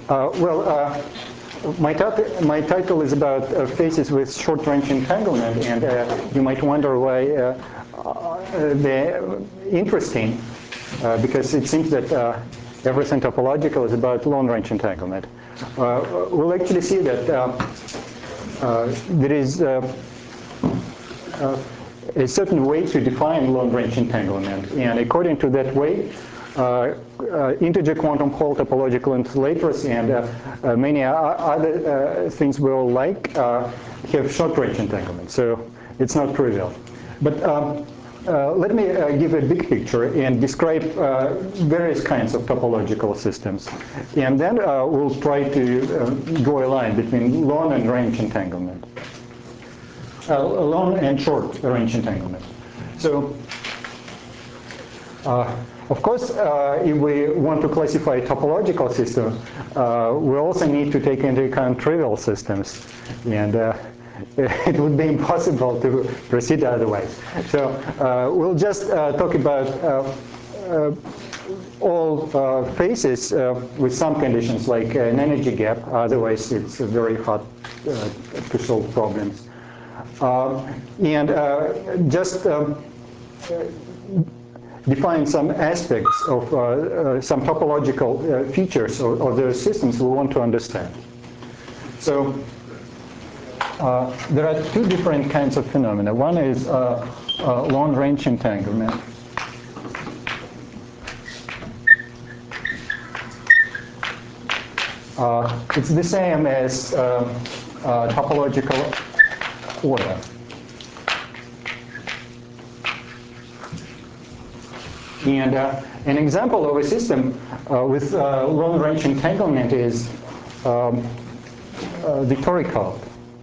My title is about phases with short-range entanglement, and you might wonder why they're interesting, because it seems that everything topological is about long-range entanglement. We'll actually see that there is a certain way to define long-range entanglement, and according to that way, integer quantum Hall topological insulators and many other things we all like have short-range entanglement, so it's not trivial. But let me give a big picture and describe various kinds of topological systems, and then we'll try to draw a line between long and range entanglement, long and short range entanglement. So. Of course, if we want to classify a topological system, we also need to take into account trivial systems, and it would be impossible to proceed otherwise. So we'll just talk about all phases with some conditions, like an energy gap. Otherwise, it's very hard to solve problems. And just define some aspects of some topological features of the systems we want to understand. So there are two different kinds of phenomena. One is long-range entanglement. It's the same as topological order. And an example of a system with long-range entanglement is the toric code.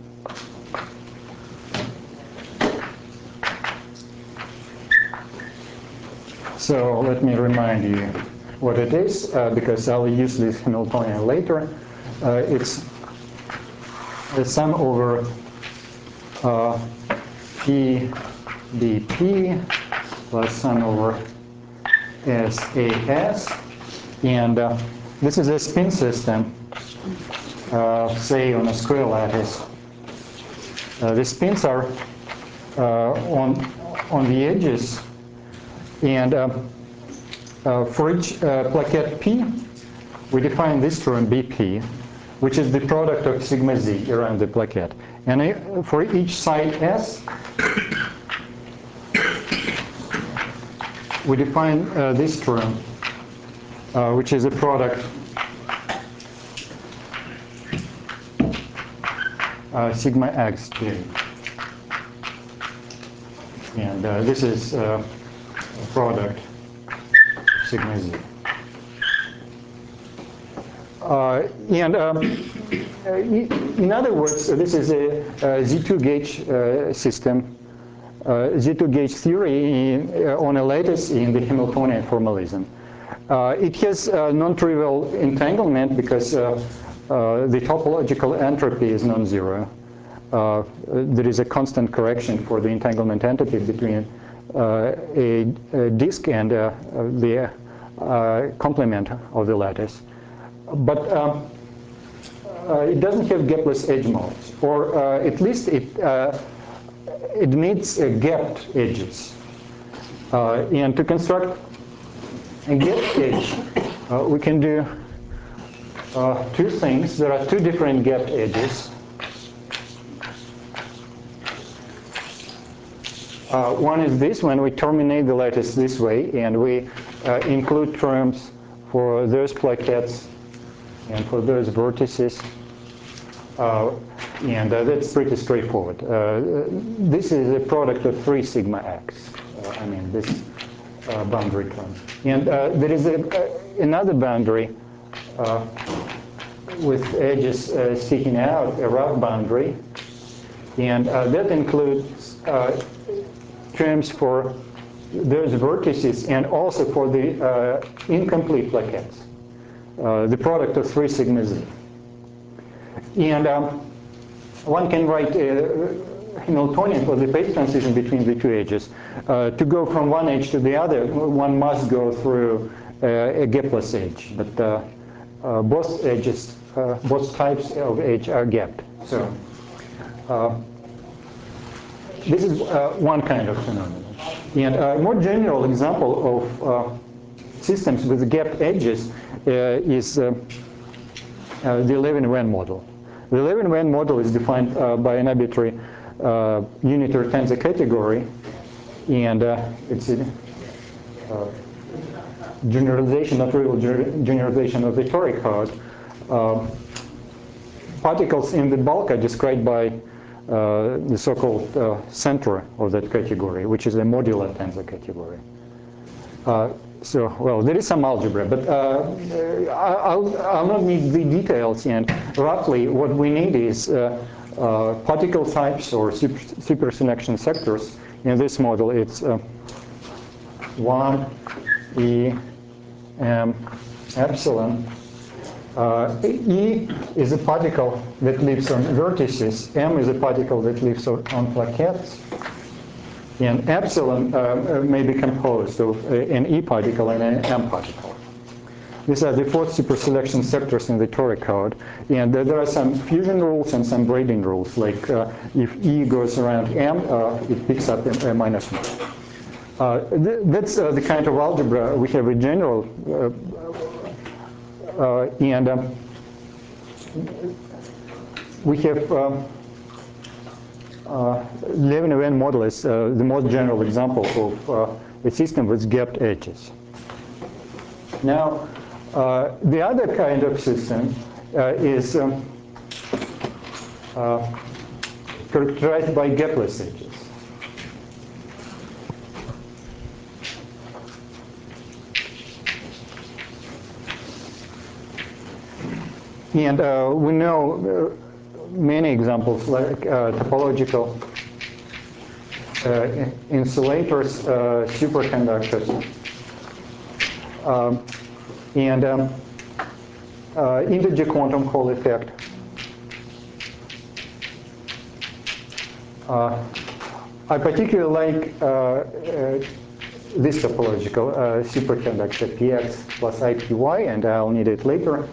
So let me remind you what it is, because I'll use this Hamiltonian later. It's the sum over P dP plus sum over SAS, and this is a spin system, say on a square lattice. The spins are on the edges, and for each plaquette P, we define this term BP, which is the product of sigma z around the plaquette. And for each side S, we define this term, which is a product sigma xj. And this is a product sigma z. In other words, this is a Z2 gauge system. Z2 gauge theory on a lattice in the Hamiltonian formalism. It has non-trivial entanglement because the topological entropy is non-zero. There is a constant correction for the entanglement entropy between a disk and the complement of the lattice. But it doesn't have gapless edge modes, or at least it needs gapped edges. And to construct a gapped edge, we can do two things. There are two different gapped edges. One is this, when we terminate the lattice this way, and we include terms for those plaquettes and for those vertices. And that's pretty straightforward. This is a product of 3 sigma x. I mean, this boundary term. And there is another boundary with edges sticking out, a rough boundary. And that includes terms for those vertices and also for the incomplete plaquettes. The product of 3 sigma z. And one can write Hamiltonian for the phase transition between the two edges. To go from one edge to the other, one must go through a gapless edge. But both edges, both types of edge are gapped. So this is one kind of phenomenon. And a more general example of systems with gapped edges is the Levin-Wen model. The Levin-Wen model is defined by an arbitrary unitary tensor category, and it's a generalization, not real generalization of the toric code. Particles in the bulk are described by the so-called center of that category, which is a modular tensor category. So, well, there is some algebra, but I'll not need the details. And roughly, what we need is particle types or superselection sectors. In this model, it's 1, E, M, epsilon. E is a particle that lives on vertices. M is a particle that lives on plaquettes. And epsilon may be composed of an E particle and an M particle. These are the 4 superselection sectors in the toric code. And there are some fusion rules and some braiding rules. Like if E goes around M, it picks up M minus 1. That's the kind of algebra we have in general. And we have Levin-Wen model is the most general example of a system with gapped edges. Now, the other kind of system is characterized by gapless edges. And we know many examples like topological insulators, superconductors, and integer quantum Hall effect. I particularly like this topological superconductor px plus ipy, and I'll need it later.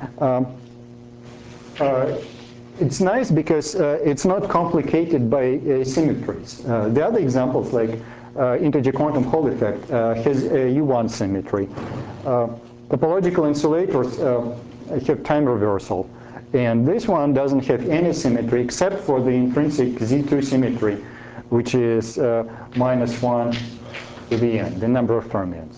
It's nice because it's not complicated by symmetries. The other examples, like integer quantum Hall effect, has a U1 symmetry. Topological insulators have time reversal. And this one doesn't have any symmetry except for the intrinsic Z2 symmetry, which is -1 to the n, the number of fermions.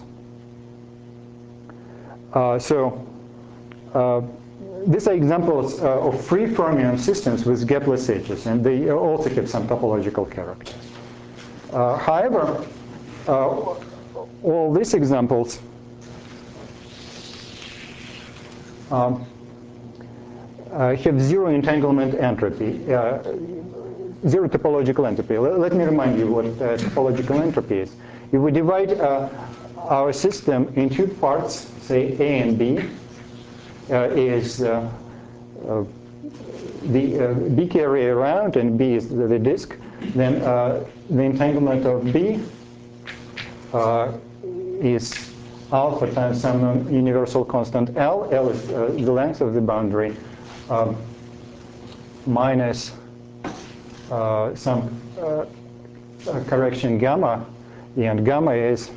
These are examples of free fermion systems with gapless edges, and they also have some topological characters. However, all these examples have zero entanglement entropy, zero topological entropy. Let me remind you what topological entropy is. If we divide our system in 2 parts, say A and B, is the B carry around and B is the disk, then the entanglement of B is alpha times some universal constant L. L is the length of the boundary minus some correction gamma, and gamma is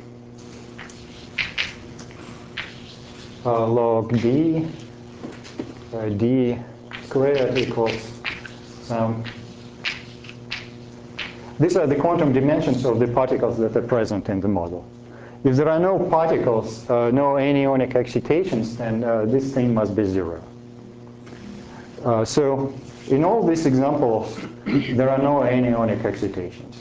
log D, D squared equals some. These are the quantum dimensions of the particles that are present in the model. If there are no particles, no anionic excitations, then this thing must be 0. So in all these examples, there are no anionic excitations.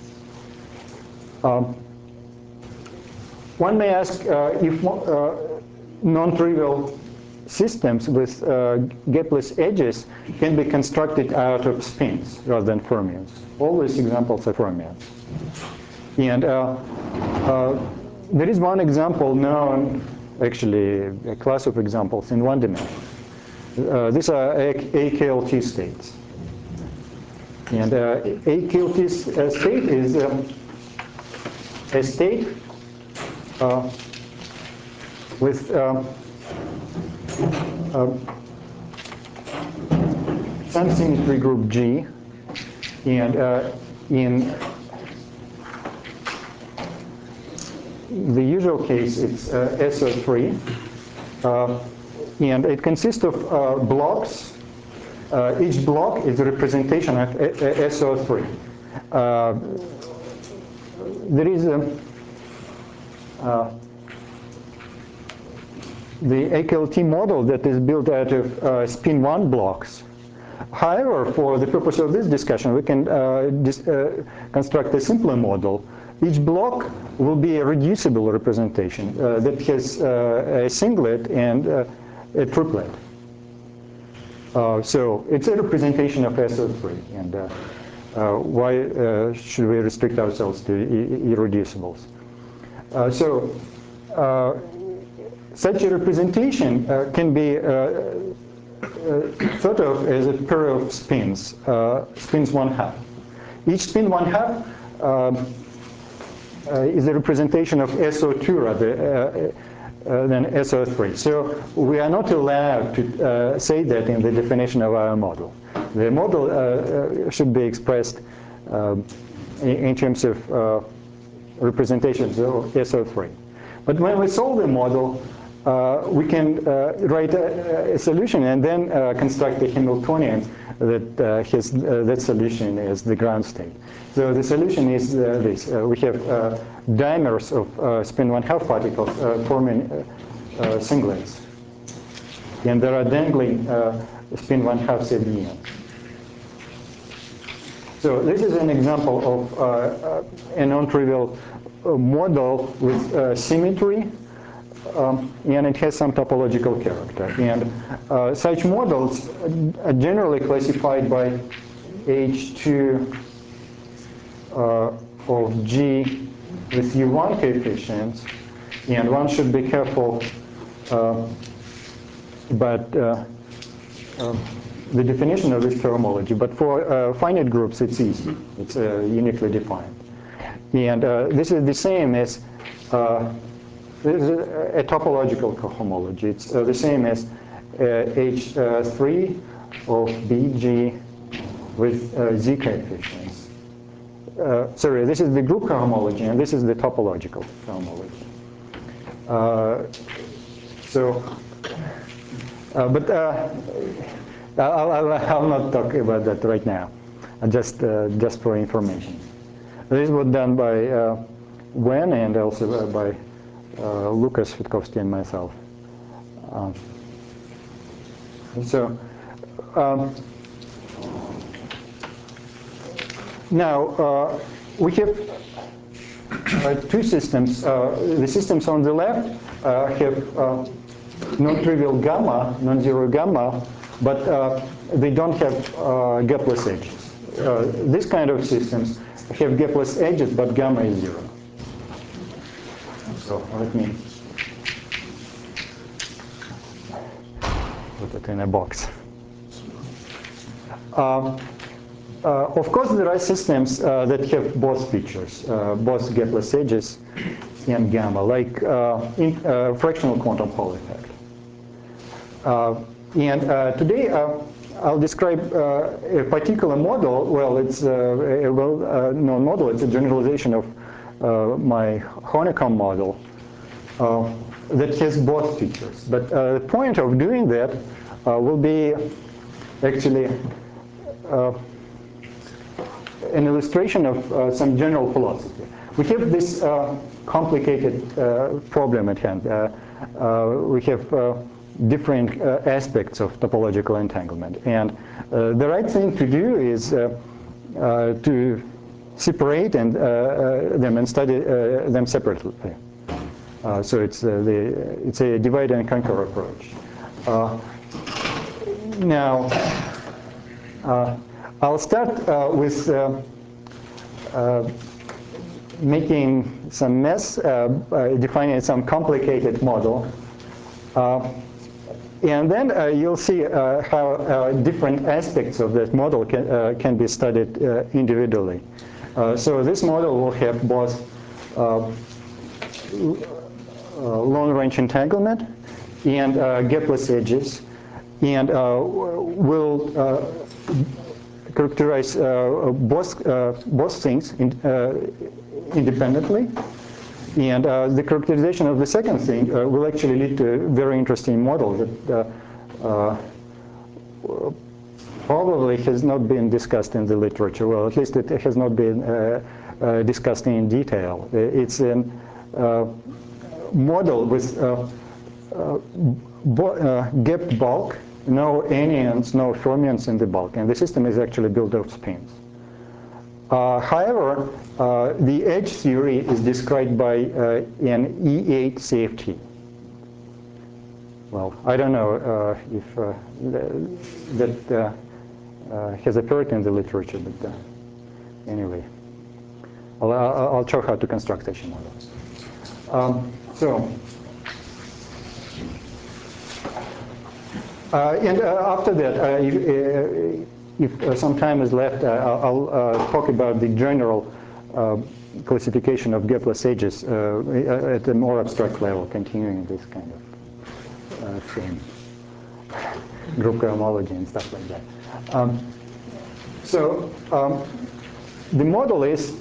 One may ask if non-trivial systems with gapless edges can be constructed out of spins rather than fermions. All these examples are fermions. And there is one example known, actually a class of examples in 1 dimension. These are AKLT states. And AKLT state is a state with some symmetry group G, and in the usual case, it's SO3, and it consists of blocks. Each block is a representation of SO3. There is the AKLT model that is built out of spin 1 blocks. However, for the purpose of this discussion, we can construct a simpler model. Each block will be a reducible representation that has a singlet and a triplet. So it's a representation of SO3. And why should we restrict ourselves to irreducibles? Such a representation can be thought of as a pair of spins, spins 1/2. Each spin 1/2 is a representation of SO2 rather than SO3. So we are not allowed to say that in the definition of our model. The model should be expressed in terms of representations of SO3. But when we solve the model, we can write a solution and then construct a Hamiltonian that has that solution as the ground state. So the solution is this. We have dimers of spin 1/2 particles forming singlets. And there are dangling spin 1/2 at the end. So this is an example of a non-trivial model with symmetry. And it has some topological character. And such models are generally classified by H2 of G with U1 coefficients. And one should be careful about the definition of this cohomology. But for finite groups, it's easy. It's uniquely defined. And this is the same as this is a topological cohomology. It's the same as H3 of BG with Z coefficients. Sorry, this is the group cohomology, and this is the topological cohomology. But I'll not talk about that right now, just for information. This was done by Wen and also by Lucas Witkowski and myself. Now we have two systems. The systems on the left have non-trivial gamma, non-zero gamma, but they don't have gapless edges. This kind of systems have gapless edges, but gamma is 0. So let me put it in a box. Of course, there are systems that have both features, both gapless edges and gamma, like fractional quantum Hall effect. And today, I'll describe a particular model. Well, it's a well-known model. It's a generalization of my honeycomb model that has both features. But the point of doing that will be actually an illustration of some general philosophy. We have this complicated problem at hand. We have different aspects of topological entanglement. And the right thing to do is to separate them and study them separately. So it's a divide and conquer approach. Now, I'll start with making some mess, defining some complicated model. And then you'll see how different aspects of that model can be studied individually. So this model will have both long-range entanglement and gapless edges. and will characterize both things independently. And the characterization of the second thing will actually lead to a very interesting model that probably has not been discussed in the literature. Well, at least it has not been discussed in detail. It's a model with gapped bulk, no anions, no fermions in the bulk, and the system is actually built of spins. However, the edge theory is described by an E8 CFT. Well, I don't know if that has appeared in the literature, but anyway, I'll show how to construct such a model. And after that, if some time is left, I'll talk about the general classification of gapless edges at a more abstract level, continuing this kind of thing, group cohomology and stuff like that. The model is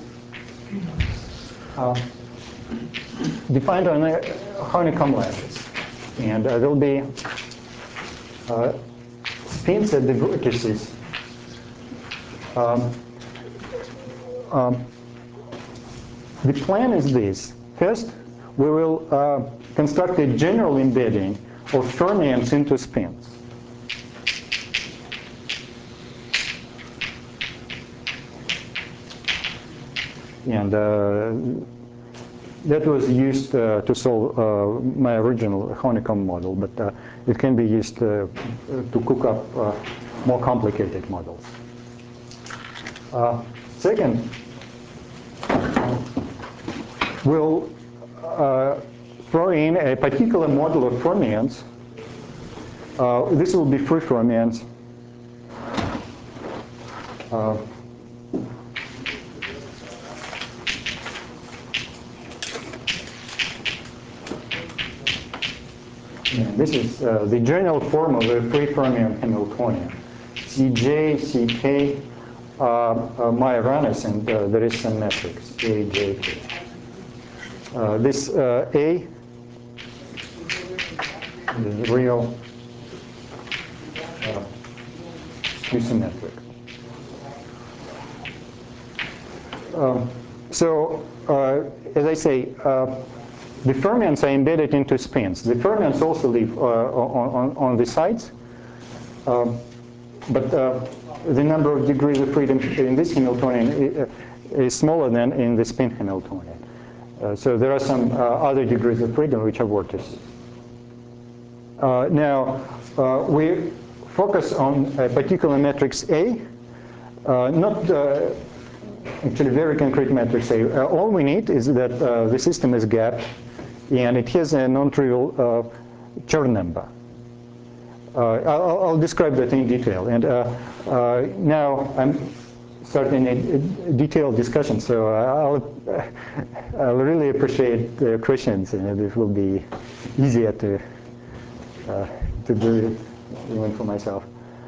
defined on a honeycomb lattice, and there will be spins at the vertices. The plan is this. First, we will construct a general embedding of fermions into spins. And that was used to solve my original honeycomb model, but it can be used to cook up more complicated models. Second, we'll throw in a particular model of fermions. This will be free fermions. This is the general form of a free fermion Hamiltonian. Cj, Ck, Majorana, and there is some matrix, A, J, K. This A is real symmetric. As I say, the fermions are embedded into spins. The fermions also live on the sides, but the number of degrees of freedom in this Hamiltonian is smaller than in the spin Hamiltonian. So there are some other degrees of freedom which are vortices. Now, we focus on a particular matrix A, not actually very concrete matrix A. All we need is that the system is gapped and it has a non-trivial Chern number. I'll describe that in detail. And now I'm starting a detailed discussion, so I'll really appreciate the questions, and it will be easier to do it even for myself.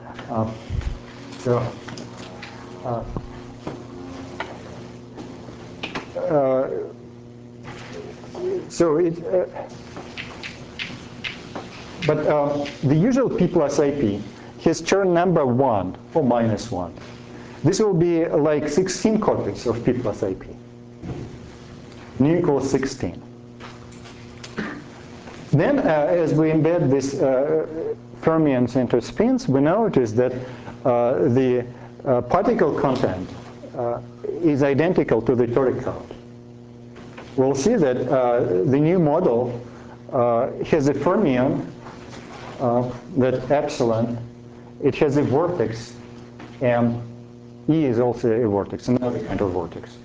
The usual P plus IP has Chern number 1 or minus 1. This will be like 16 copies of P plus IP. Nu equals 16. Then, as we embed these fermions into spins, we notice that the particle content is identical to the toric code. We'll see that the new model has a fermion, that epsilon, it has a vortex, and E is also a vortex, another kind of vortex.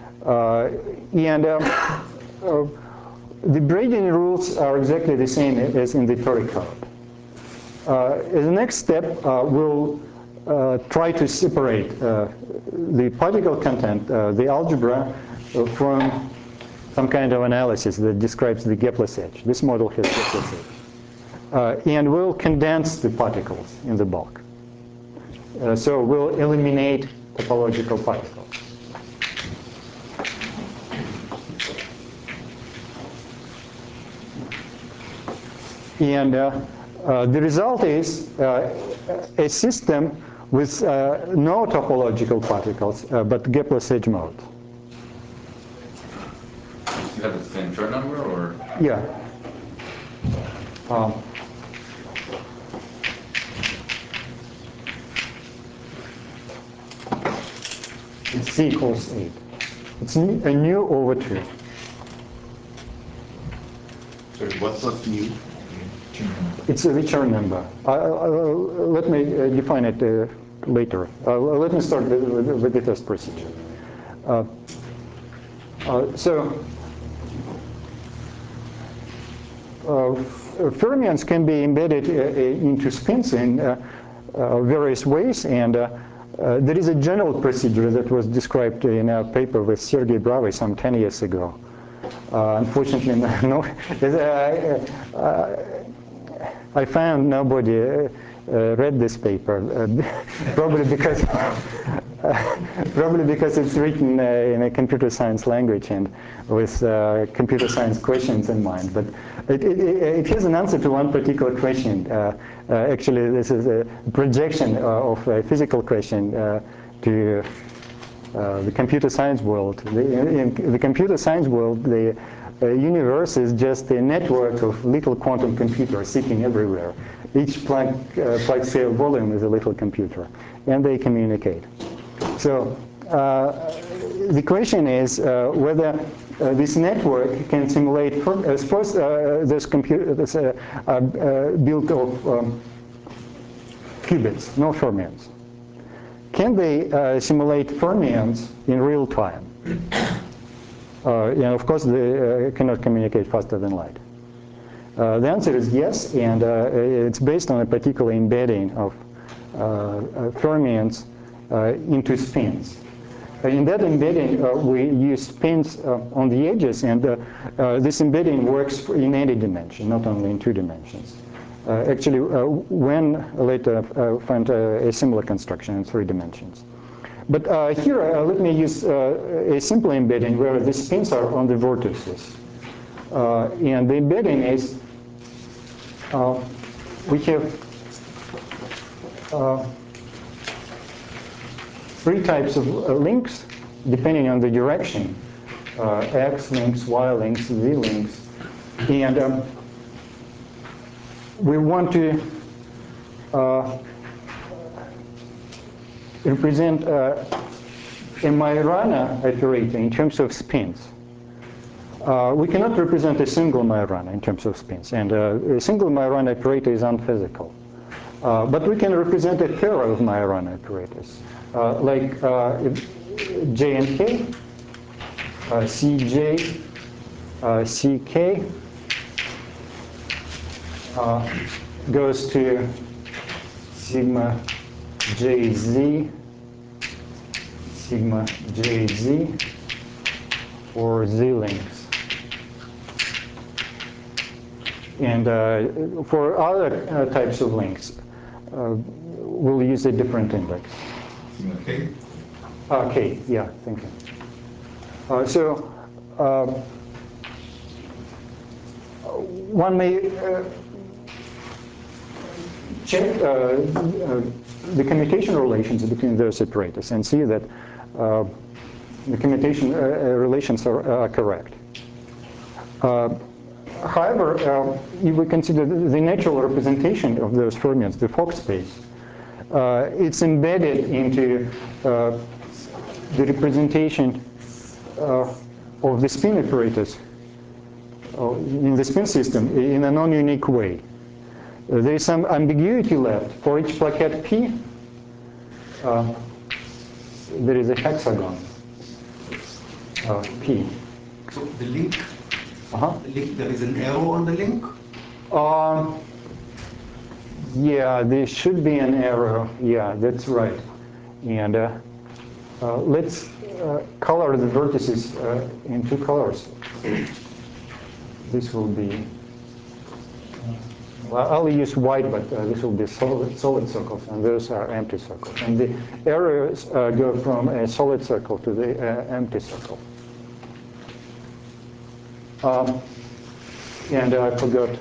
The braiding rules are exactly the same as in the toric code. As the next step, we'll try to separate the particle content, the algebra, from some kind of analysis that describes the gapless edge. This model has gapless edge. and we'll condense the particles in the bulk. So we'll eliminate topological particles. And the result is a system with no topological particles, but gapless edge mode. You have the same chart number, or? Yeah. It's C equals 8. It's a nu over 2. Sorry, what's new? It's a return number. Let me define it later. Let me start with the test procedure. Fermions can be embedded into spins in various ways, and there is a general procedure that was described in a paper with Sergei Bravy some 10 years ago. Unfortunately, I found nobody read this paper, probably because it's written in a computer science language and with computer science questions in mind. But it has an answer to one particular question. Actually, this is a projection of a physical question to the computer science world. In the computer science world, the universe is just a network of little quantum computers sitting everywhere. Each Planck scale volume is a little computer, and they communicate. So the question is whether this network can simulate. Suppose this computer is built of qubits, no fermions. Can they simulate fermions in real time? And of course, they cannot communicate faster than light. The answer is yes, and it's based on a particular embedding of fermions into spins. In that embedding, we use spins on the edges, and this embedding works in any dimension, not only in 2 dimensions. Actually, when later found a similar construction in 3 dimensions. But here, let me use a simple embedding where the spins are on the vertices. And the embedding is, we have 3 types of links, depending on the direction. X links, Y links, Z links. And we want to represent a Majorana operator in terms of spins. We cannot represent a single Majorana in terms of spins, and a single Majorana operator is unphysical. But we can represent a pair of Majorana operators, like J and K, Cj, Ck goes to sigma Jz, sigma Jz, or Z links. And for other types of links, we'll use a different index. Sigma K? K, yeah, thank you. One may check the commutation relations between those operators and see that the commutation relations are correct. However, if we consider the natural representation of those fermions, the Fock space, it's embedded into the representation of the spin operators in the spin system in a non-unique way. There is some ambiguity left. For each plaquette P, there is a hexagon P. So the link, there is an arrow on the link? Yeah, there should be an arrow. Yeah, that's right. And let's color the vertices in 2 colors. This will be well, I'll use white, but this will be solid circles, and those are empty circles. And the arrows go from a solid circle to the empty circle. And I forgot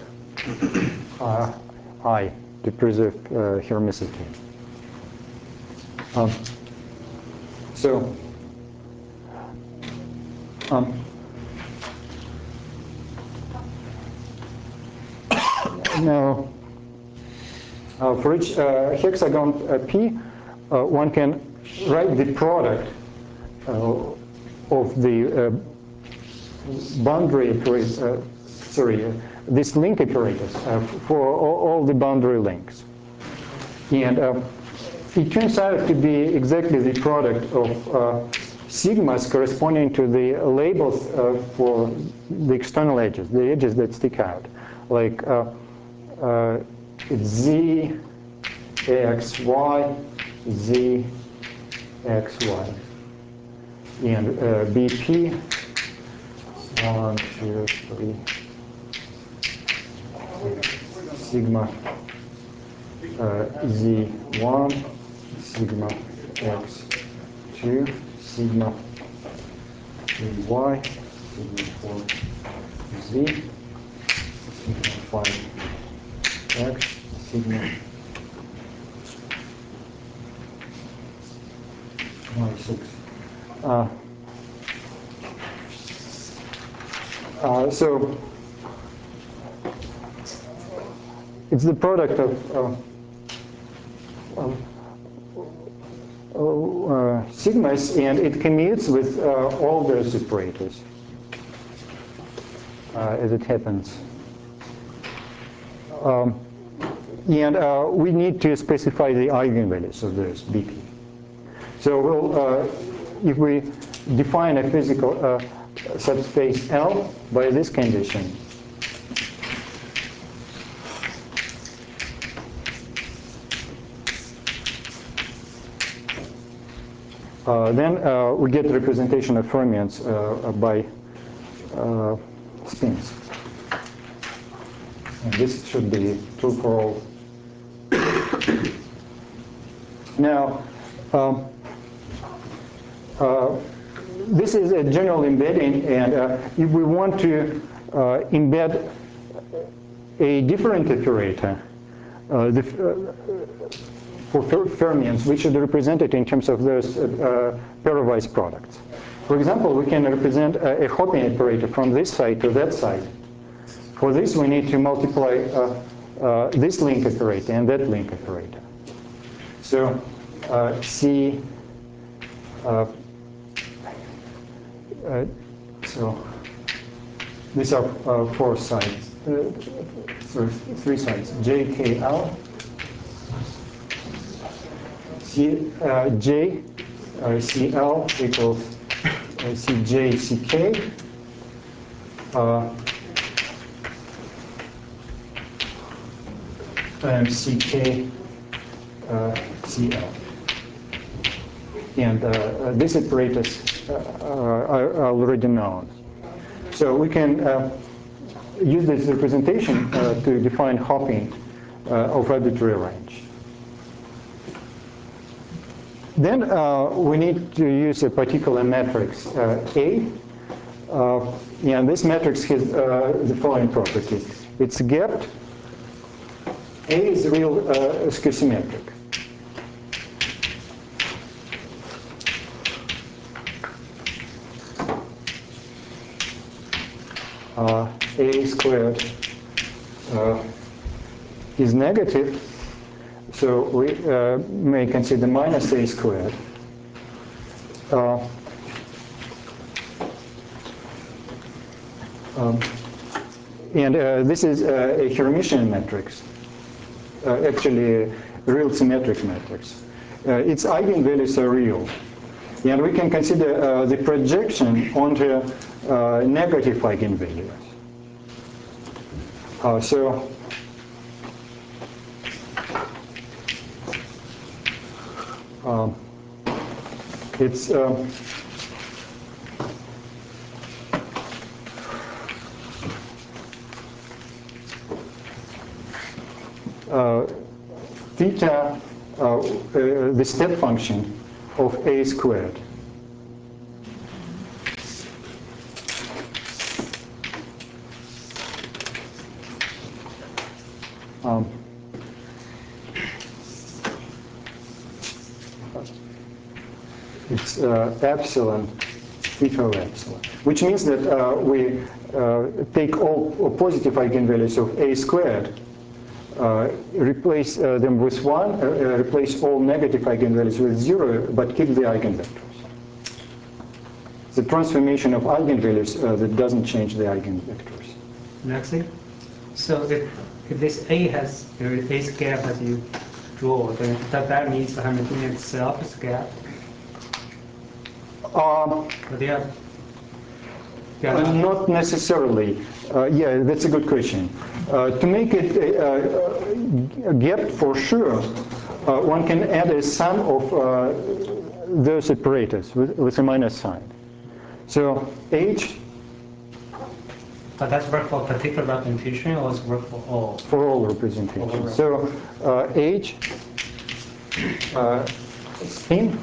I to preserve hermicity. Now, for each hexagon P, one can write the product of the boundary operators, these link operators for all the boundary links. And it turns out to be exactly the product of sigmas corresponding to the labels for the external edges, the edges that stick out, like z, x, y, z, x, y, and BP, 1, 2, 3, sigma z1, sigma x2, sigma 3y, sigma 4z, sigma 5x, sigma y6. So it's the product of sigmas, and it commutes with all those operators as it happens. And we need to specify the eigenvalues of those BP. So we'll, if we define a physical subspace L by this condition, then we get representation of fermions by spins. And this should be true for all. Now, this is a general embedding, and if we want to embed a different operator for fermions, we should represent it in terms of those pairwise products. For example, we can represent a hopping operator from this side to that side. For this, we need to multiply this link operator and that link operator. So C, so these are four sides, three sides, J, K, L, C, J, CL equals CJ, CK, and CK, CL. And these operators are already known. So we can use this representation to define hopping of arbitrary range. Then we need to use a particular matrix A, and this matrix has the following property. It's gapped. A is real schizometric. A squared is negative, so we may consider minus A squared. And this is a Hermitian matrix, actually a real symmetric matrix. Its eigenvalues are real. And we can consider the projection onto negative eigenvalues. So it's theta, the step function of A squared. It's epsilon, theta of epsilon, which means that we take all positive eigenvalues of A squared, replace them with 1, replace all negative eigenvalues with 0, but keep the eigenvectors. The transformation of eigenvalues that doesn't change the eigenvectors. Next, so if this A has, if A square as you draw, then that means the Hamiltonian itself is square. But they are not necessarily. Yeah, that's a good question. To make it get for sure, one can add a sum of those operators with a minus sign. So H. But that's work for particular representation, or is work for all? For all representations. So H spin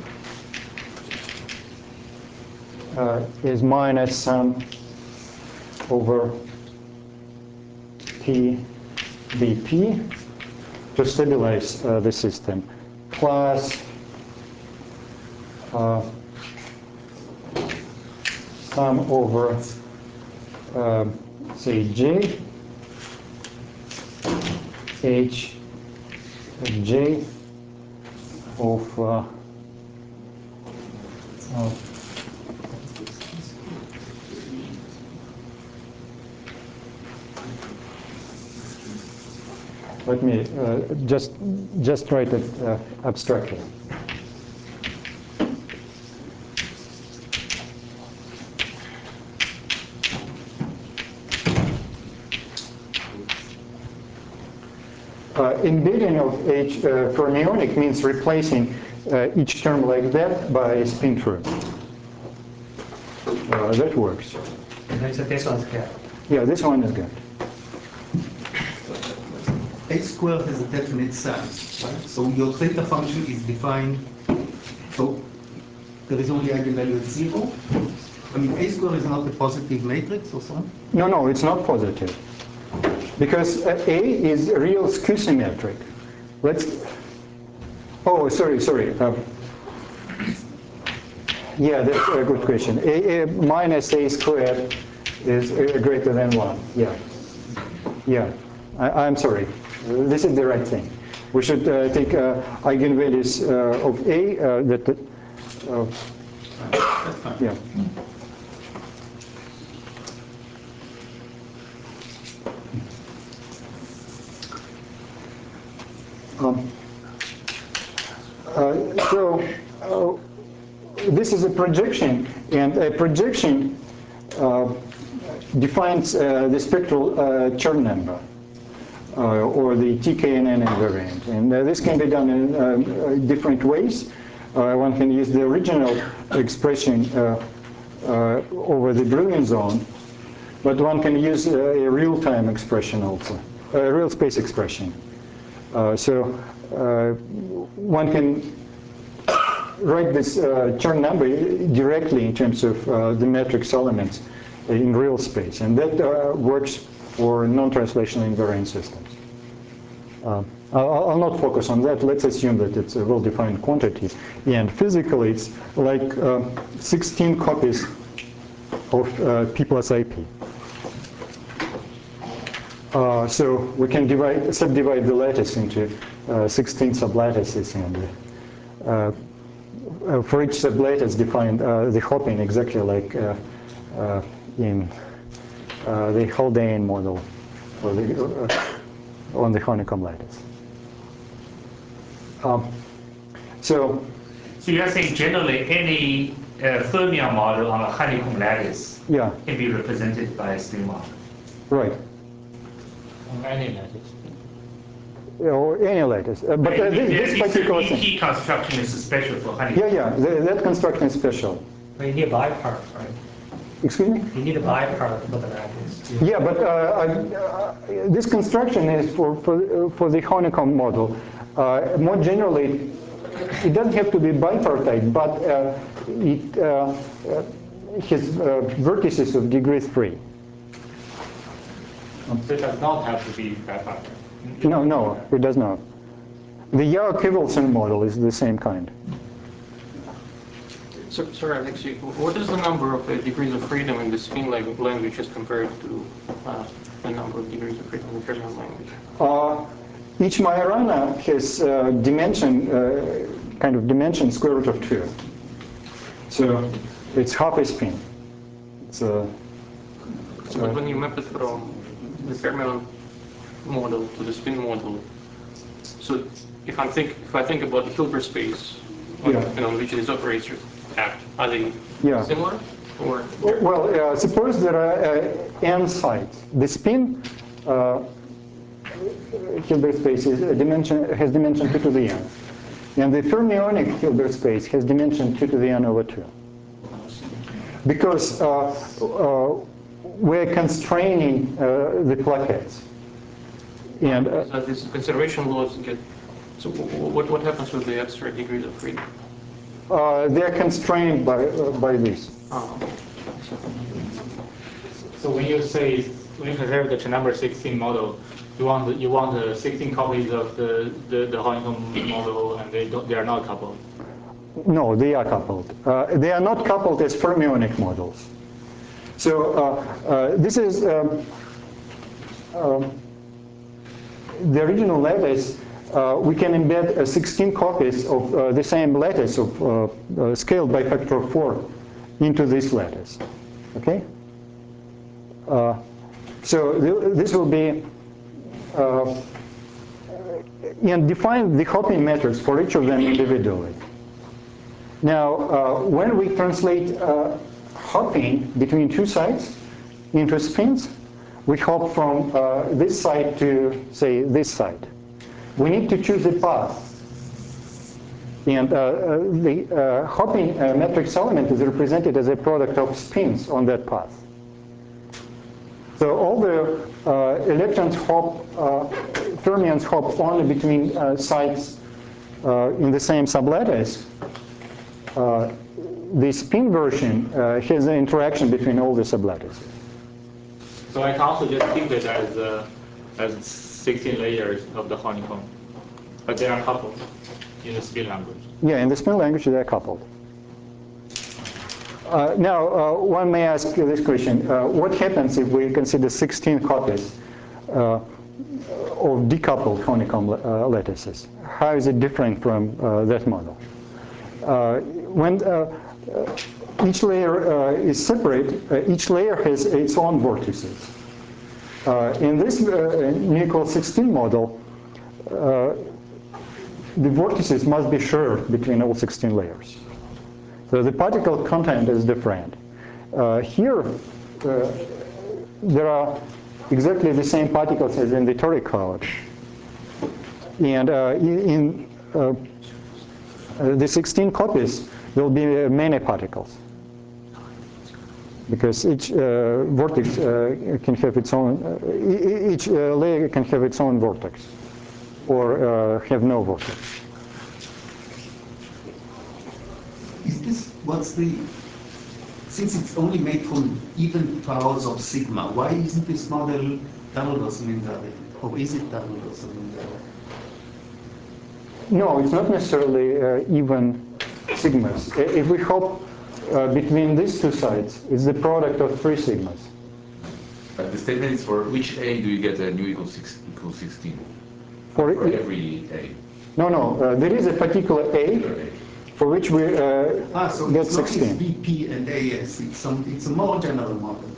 is minus sum over P BP to stabilize the system, plus sum over say J H J of let me just write it abstractly. Embedding of H fermionic means replacing each term like that by a spin term. That works. And so this one's good. Yeah, this one is good. A squared has a definite size, right? So your theta function is defined, so there is only eigenvalue at 0. I mean, A squared is not a positive matrix or something? No, it's not positive. Because A is real skew symmetric. Sorry. Yeah, that's a good question. A minus A squared is greater than 1. Yeah. I'm sorry. This is the right thing. We should take eigenvalues of A yeah. This is a projection, and a projection defines the spectral Chern number, or the TKNN invariant. And this can be done in different ways. One can use the original expression over the Brillouin zone, but one can use a real-time expression also, a real space expression. One can write this Chern number directly in terms of the matrix elements in real space, and that works for non-translational invariant systems. I'll not focus on that. Let's assume that it's a well-defined quantity, and physically it's like 16 copies of P plus IP. So we can subdivide the lattice into 16 sublattices, and for each sublattice define the hopping exactly like in the Haldane model for on the honeycomb lattice. So you're saying generally any fermion model on a honeycomb lattice can be represented by a spin model? Right. On any lattice. Or any lattice. But this particular thing. Key construction is special for honeycomb. Yeah, that construction is special. But you need a bipart, right? Excuse me? You need a bipart for the lattice. Yeah, but this construction is for the honeycomb model. More generally, it doesn't have to be bipartite, but it has vertices of degree 3. So it does not have to be bipartite? No, it does not. The Yau-Kevelson model is the same kind. So, sorry, Alexei, what is the number of degrees of freedom in the spin language as compared to the number of degrees of freedom in the fermion language? Each Majorana has dimension, kind of dimension square root of 2. So it's half a spin. But when you map it from the fermion model to the spin model, so if I think about the Hilbert space on which these operators act, are they similar? Or well, suppose there are n sites. The spin Hilbert space has dimension 2 to the n. And the fermionic Hilbert space has dimension 2 to the n over 2. Because we're constraining the plaquettes. And so these conservation laws get, so what happens with the abstract degrees of freedom? They're constrained by this. So when you consider the number 16 model, you want 16 copies of the honeycomb model, and they are not coupled. No, they are coupled. They are not coupled as fermionic models. So this is the original lattice. We can embed 16 copies of the same lattice of scaled by factor of 4 into this lattice. Okay. So this will be and define the hopping metrics for each of them individually. Now, when we translate hopping between two sites into spins, we hop from this site to, say, this site. We need to choose a path. And the hopping matrix element is represented as a product of spins on that path. So all the electrons hop, fermions hop only between sites in the same sublattice. The spin version has an interaction between all the sublattices. So I can also just keep it as 16 layers of the honeycomb, but they are coupled in the spin language. Yeah, in the spin language they are coupled. Now, one may ask this question, what happens if we consider 16 copies of decoupled honeycomb lattices? How is it different from that model? When each layer is separate, each layer has its own vortices. In this nu equals 16 model, the vortices must be shared between all 16 layers. So the particle content is different. Here, there are exactly the same particles as in the toric cloud. And in the 16 copies, there will be many particles. Because each vortex can have its own, each layer can have its own vortex, or have no vortex. Is this, since it's only made from even powers of sigma, why isn't this model double-Gaussian invariant? Or is it double-Gaussian invariant? No, it's not necessarily even sigmas. If we hop between these two sides, it's the product of 3 sigmas. The statement is for which A do you get a nu equals 16? For every A. No, there is a particular A for which we so get it's not 16. BP and AS, it's a more general model.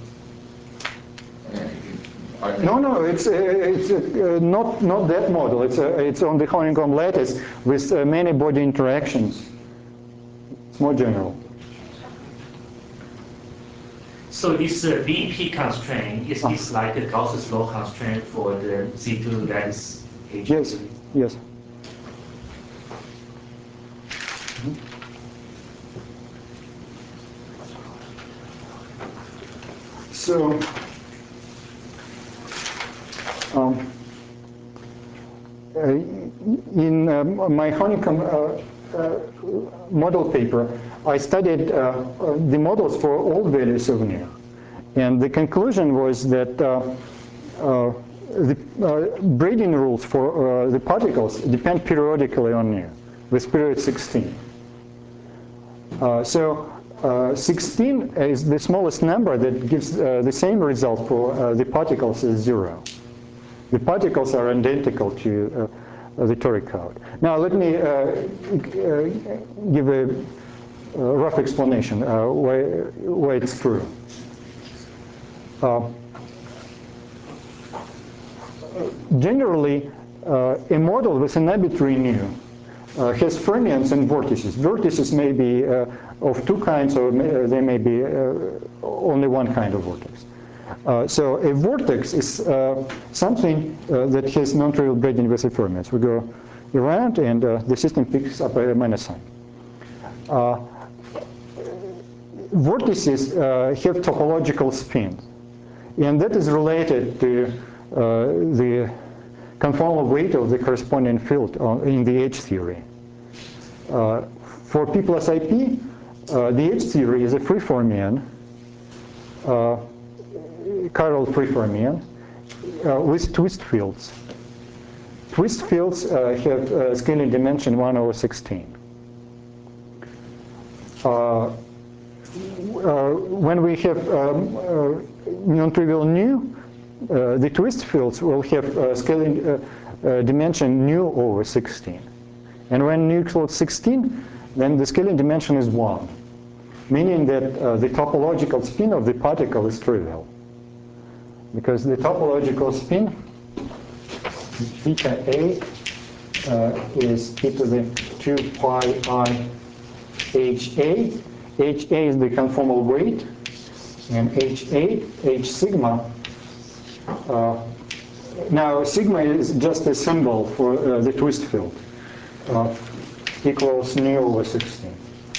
No, it's not that model. It's on the honeycomb lattice with many body interactions. It's more general. So this BP constraint, is this like a Gauss's law constraint for the Z2 lattice H? Yes. So, in my honeycomb model paper, I studied the models for all values of nu. And the conclusion was that the breeding rules for the particles depend periodically on nu, with period 16. So 16 is the smallest number that gives the same result for the particles as 0. The particles are identical to the toric code. Now let me give a rough explanation why it's true. Generally, a model with an arbitrary nu has fermions and vortices. Vortices may be of two kinds, or there may be only one kind of vortex. So a vortex is something that has non-trivial braiding with the fermions. We go around and the system picks up a minus sign. Vortices have topological spin, and that is related to the conformal weight of the corresponding field in the H theory. For P plus IP, the H theory is a free fermion, chiral free fermion, with twist fields. Twist fields have scaling dimension 1/16. When we have non-trivial nu, the twist fields will have scaling dimension nu/16. And when nu equals 16, then the scaling dimension is 1, meaning that the topological spin of the particle is trivial. Because the topological spin, theta A, is e to the 2 pi I HA. HA is the conformal weight, and HA, H sigma. Now sigma is just a symbol for the twist field, equals nu/16.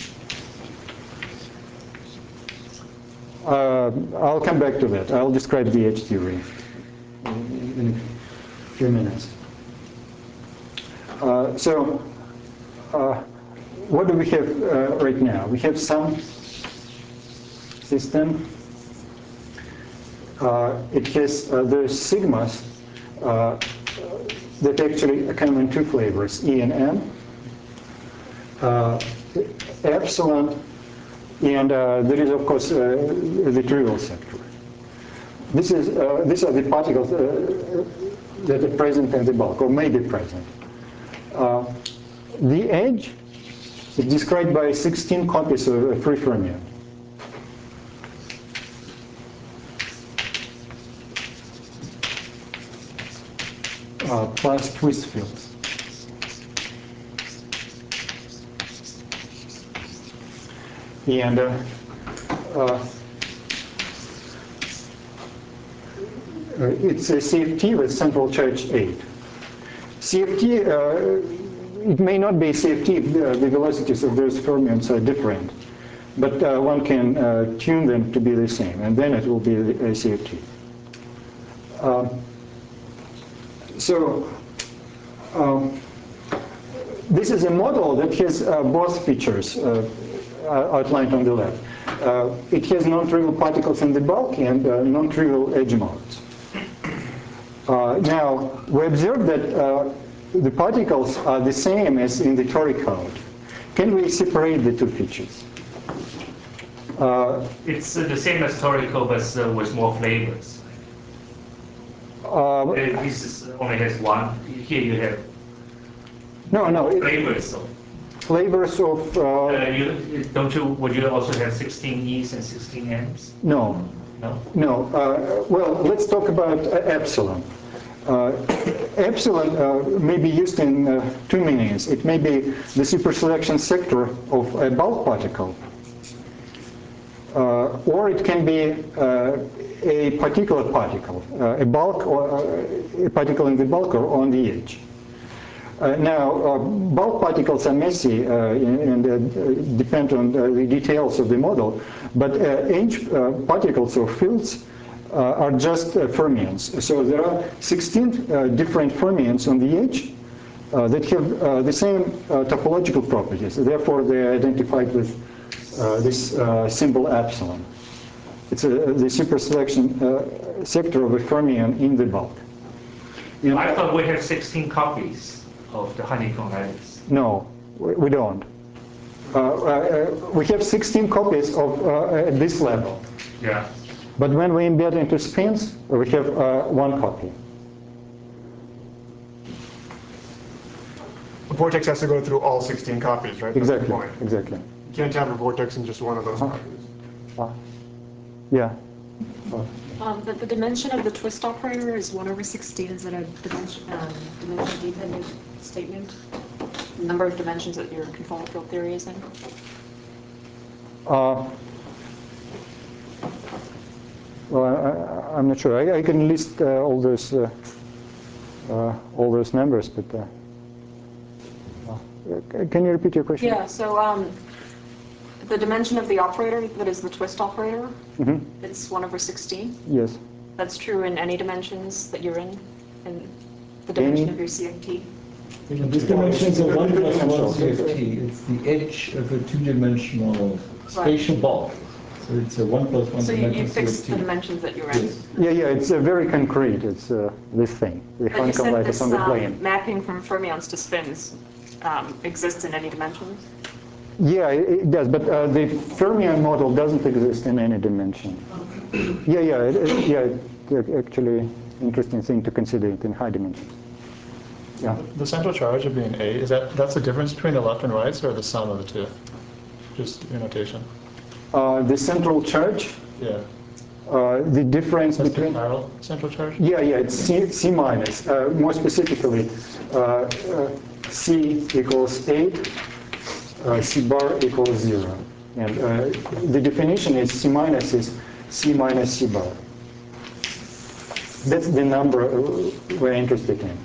I'll come back to that. I'll describe the H theory in a few minutes. So what do we have right now? We have some system. It has the sigmas that actually come in two flavors, E and M, epsilon, and there is, of course, the trivial sector. These are the particles that are present in the bulk, or may be present. The edge is described by 16 copies of a free fermion. Plus twist fields. And it's a CFT with central charge 8. CFT, it may not be CFT if the velocities of those fermions are different, but one can tune them to be the same, and then it will be a CFT. This is a model that has both features outlined on the left. It has non-trivial particles in the bulk and non-trivial edge modes. Now, we observe that the particles are the same as in the toric code. Can we separate the two features? It's the same as toric code, but with more flavors. This only has one. Here you have flavors. So. Flavors of. Would you also have 16 E's and 16 M's? No. No. No. Well, let's talk about epsilon. Epsilon may be used in two meanings. It may be the superselection sector of a bulk particle, or it can be a particular particle, a bulk or a particle in the bulk or on the edge. Now, bulk particles are messy and depend on the details of the model, but edge particles or fields are just fermions. So there are 16 different fermions on the edge that have the same topological properties. Therefore, they are identified with this symbol epsilon. It's the superselection sector of a fermion in the bulk. I thought we have 16 copies of the honeycomb lattice. No, we don't. We have 16 copies of at this level. Yeah. But when we embed into spins, we have one copy. A vortex has to go through all 16 copies, right? Exactly. That's the point. Exactly. You can't have a vortex in just one of those copies. Yeah. The dimension of the twist operator is 1/16. Is that a dimension-dependent statement? The number of dimensions that your conformal field theory is in? Well, I'm not sure. I can list all those numbers, but can you repeat your question? Yeah. So the dimension of the operator that is the twist operator, it's 1/16. Yes. That's true in any dimensions that you're in the dimension of your CFT. This dimension is a 1 plus 1 CFT. It's the edge of a two-dimensional spatial bulk. So it's a 1 plus 1 So dimensional you fix CFT. the dimensions that you're in. Yes. Yeah, it's very concrete. It's this thing, the But you honeycomb said lattice this on the plane. mapping from fermions to spins exists in any dimensions? Yeah, it does, but the fermion model doesn't exist in any dimension. Actually, interesting thing to consider it in high dimensions. Yeah. The central charge of being A, that's the difference between the left and rights, or the sum of the two? Just your notation. The central charge. Yeah. The difference That's between. the chiral central charge. Yeah, it's C minus. More specifically, C equals 8. C bar equals 0. And the definition is C minus is C minus C bar. That's the number we're interested in.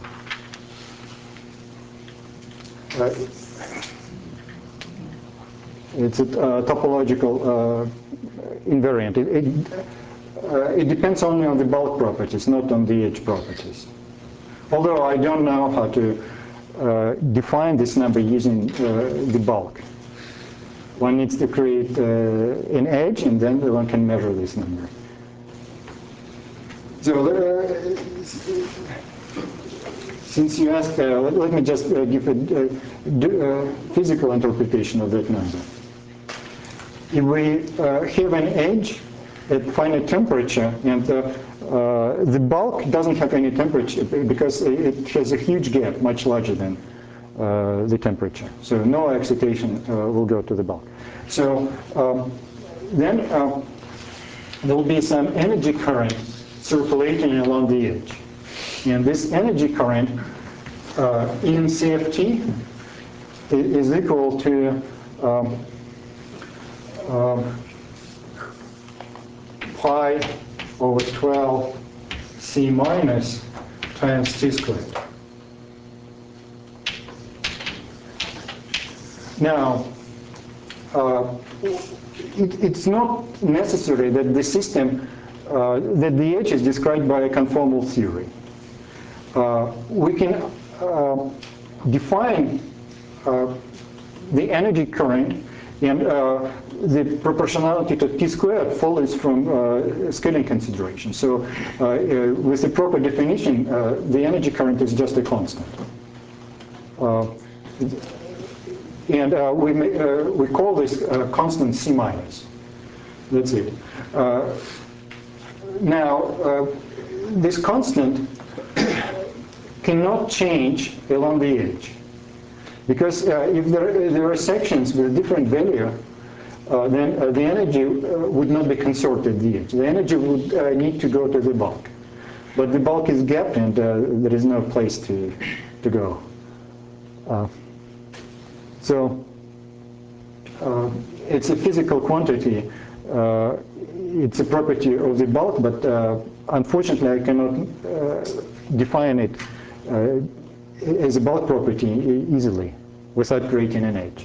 It's a topological invariant. It depends only on the bulk properties, not on the edge properties. Although I don't know how to define this number using the bulk. One needs to create an edge, and then one can measure this number. So since you asked, let me just give a physical interpretation of that number. If we have an edge at finite temperature, and the bulk doesn't have any temperature because it has a huge gap, much larger than the temperature. So no excitation will go to the bulk. So then there will be some energy current circulating along the edge. And this energy current in CFT is equal to pi over 12 C minus times T squared. Now, it's not necessary that the system, that the edge is described by a conformal theory. We can define the energy current, and the proportionality to T squared follows from scaling consideration. So with the proper definition, the energy current is just a constant. And we call this constant C minus. That's it. Now, this constant cannot change along the edge. Because if there are sections with different value, then the energy would not be conserved at the edge. The energy would need to go to the bulk. But the bulk is gapped, and there is no place to go. So it's a physical quantity. It's a property of the bulk, but unfortunately I cannot define it as a bulk property easily without creating an edge.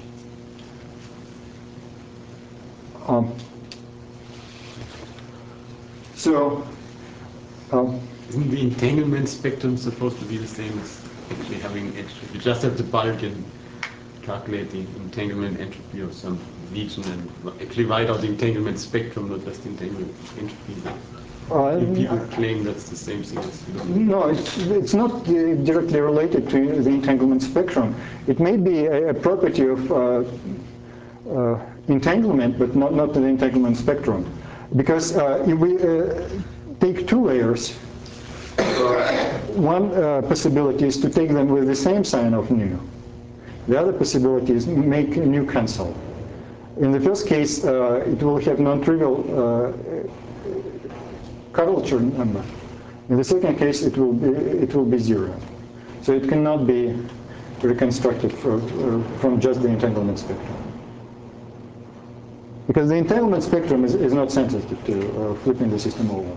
Isn't the entanglement spectrum supposed to be the same as actually having you just have the bulk and calculate the entanglement entropy of some region and actually write out the entanglement spectrum, not just the entanglement entropy. People claim that's the same thing as no, it's not directly related to the entanglement spectrum. It may be a property of entanglement, but not the entanglement spectrum. Because if we take two layers, one possibility is to take them with the same sign of nu. The other possibility is make nu cancel. In the first case, it will have non-trivial curvature number. In the second case, it will be zero. So it cannot be reconstructed from just the entanglement spectrum. Because the entanglement spectrum is not sensitive to flipping the system over.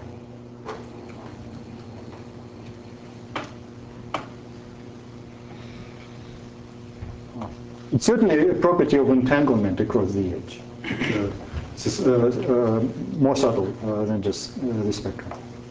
It's certainly a property of entanglement across the edge. It's more subtle than just the spectrum.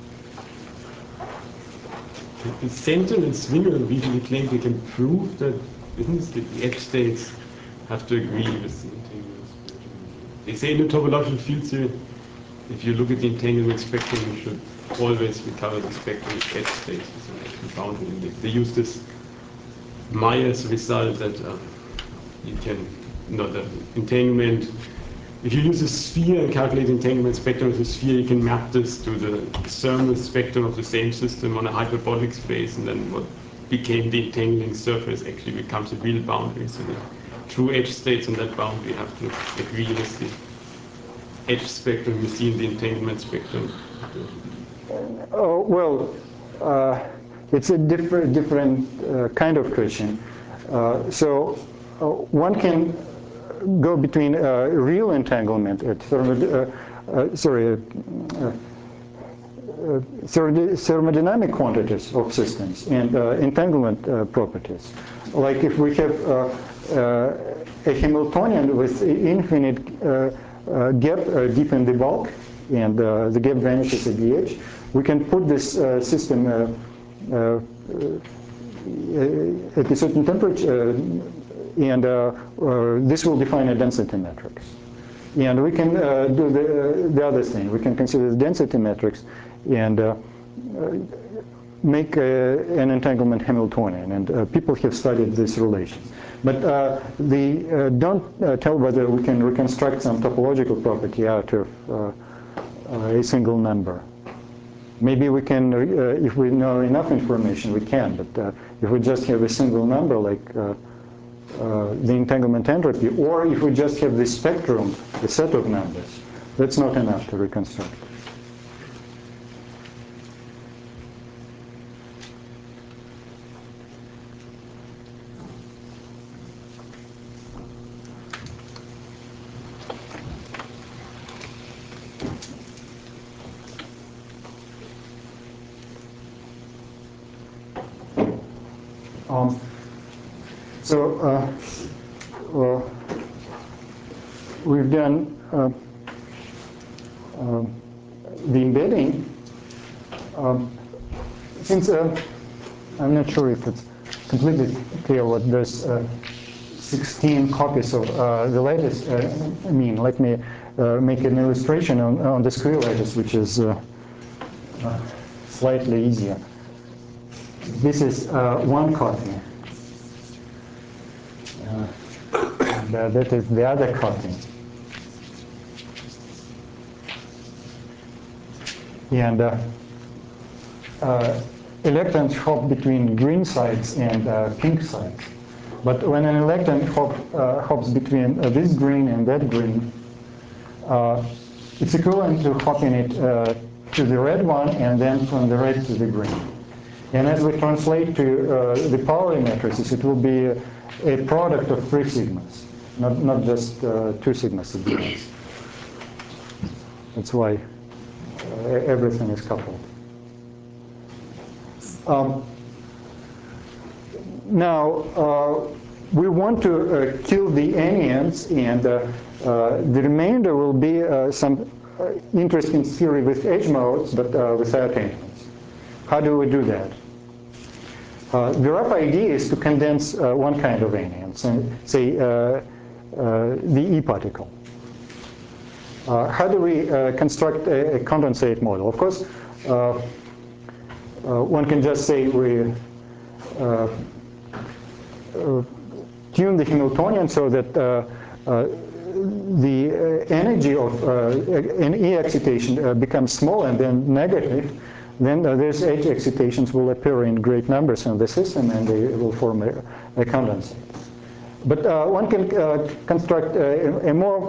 Central and Swingle usually claim they can prove that the edge states have to agree with the entanglement spectrum. They say in the topological field theory, if you look at the entanglement spectrum, you should always recover the spectrum as edge states with an actual boundary index. They use this Myers result that you can, the entanglement, if you use a sphere and calculate the entanglement spectrum of a sphere, you can map this to the thermal spectrum of the same system on a hyperbolic space, and then what became the entangling surface actually becomes a real boundary. So the true edge states on that boundary have to agree with the edge spectrum you see in the entanglement spectrum. Oh, well, it's a different kind of question. One can go between real entanglement at thermodynamic quantities of systems and entanglement properties. Like if we have a Hamiltonian with infinite gap deep in the bulk, and the gap vanishes at the edge, we can put this system at a certain temperature, and this will define a density matrix. And we can do the other thing. We can consider the density matrix and make an entanglement Hamiltonian. And people have studied this relation. But they don't tell whether we can reconstruct some topological property out of a single number. Maybe we can, if we know enough information, we can. But if we just have a single number like the entanglement entropy, or if we just have the spectrum, the set of numbers, that's not enough to reconstruct. We've done the embedding. Since I'm not sure if it's completely clear what those 16 copies of the lattice mean, let me make an illustration on the square lattice, which is slightly easier. This is one copy. That is the other copy. And electrons hop between green sides and pink sides. But when an electron hops between this green and that green, it's equivalent to hopping it to the red one and then from the red to the green. And as we translate to the Pauli matrices, it will be a product of 3 sigmas, not just 2 sigmas at the end. That's why everything is coupled. Now, we want to kill the anyons, and the remainder will be some interesting theory with edge modes, but without anyons. How do we do that? The rough idea is to condense one kind of anions, and say the E particle. How do we construct a condensate model? Of course, one can just say we tune the Hamiltonian so that the energy of an E excitation becomes small and then negative. Then these H excitations will appear in great numbers in the system, and they will form a condensate. But one can construct a more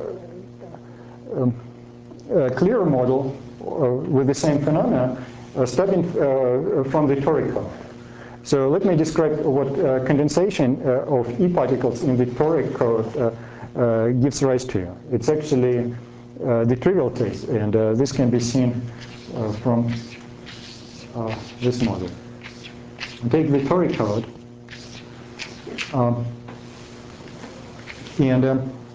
clear model with the same phenomena, starting from the toric code. So let me describe what condensation of E particles in the toric code gives rise to. It's actually the trivial case, and this can be seen from this model. Take the toric code, and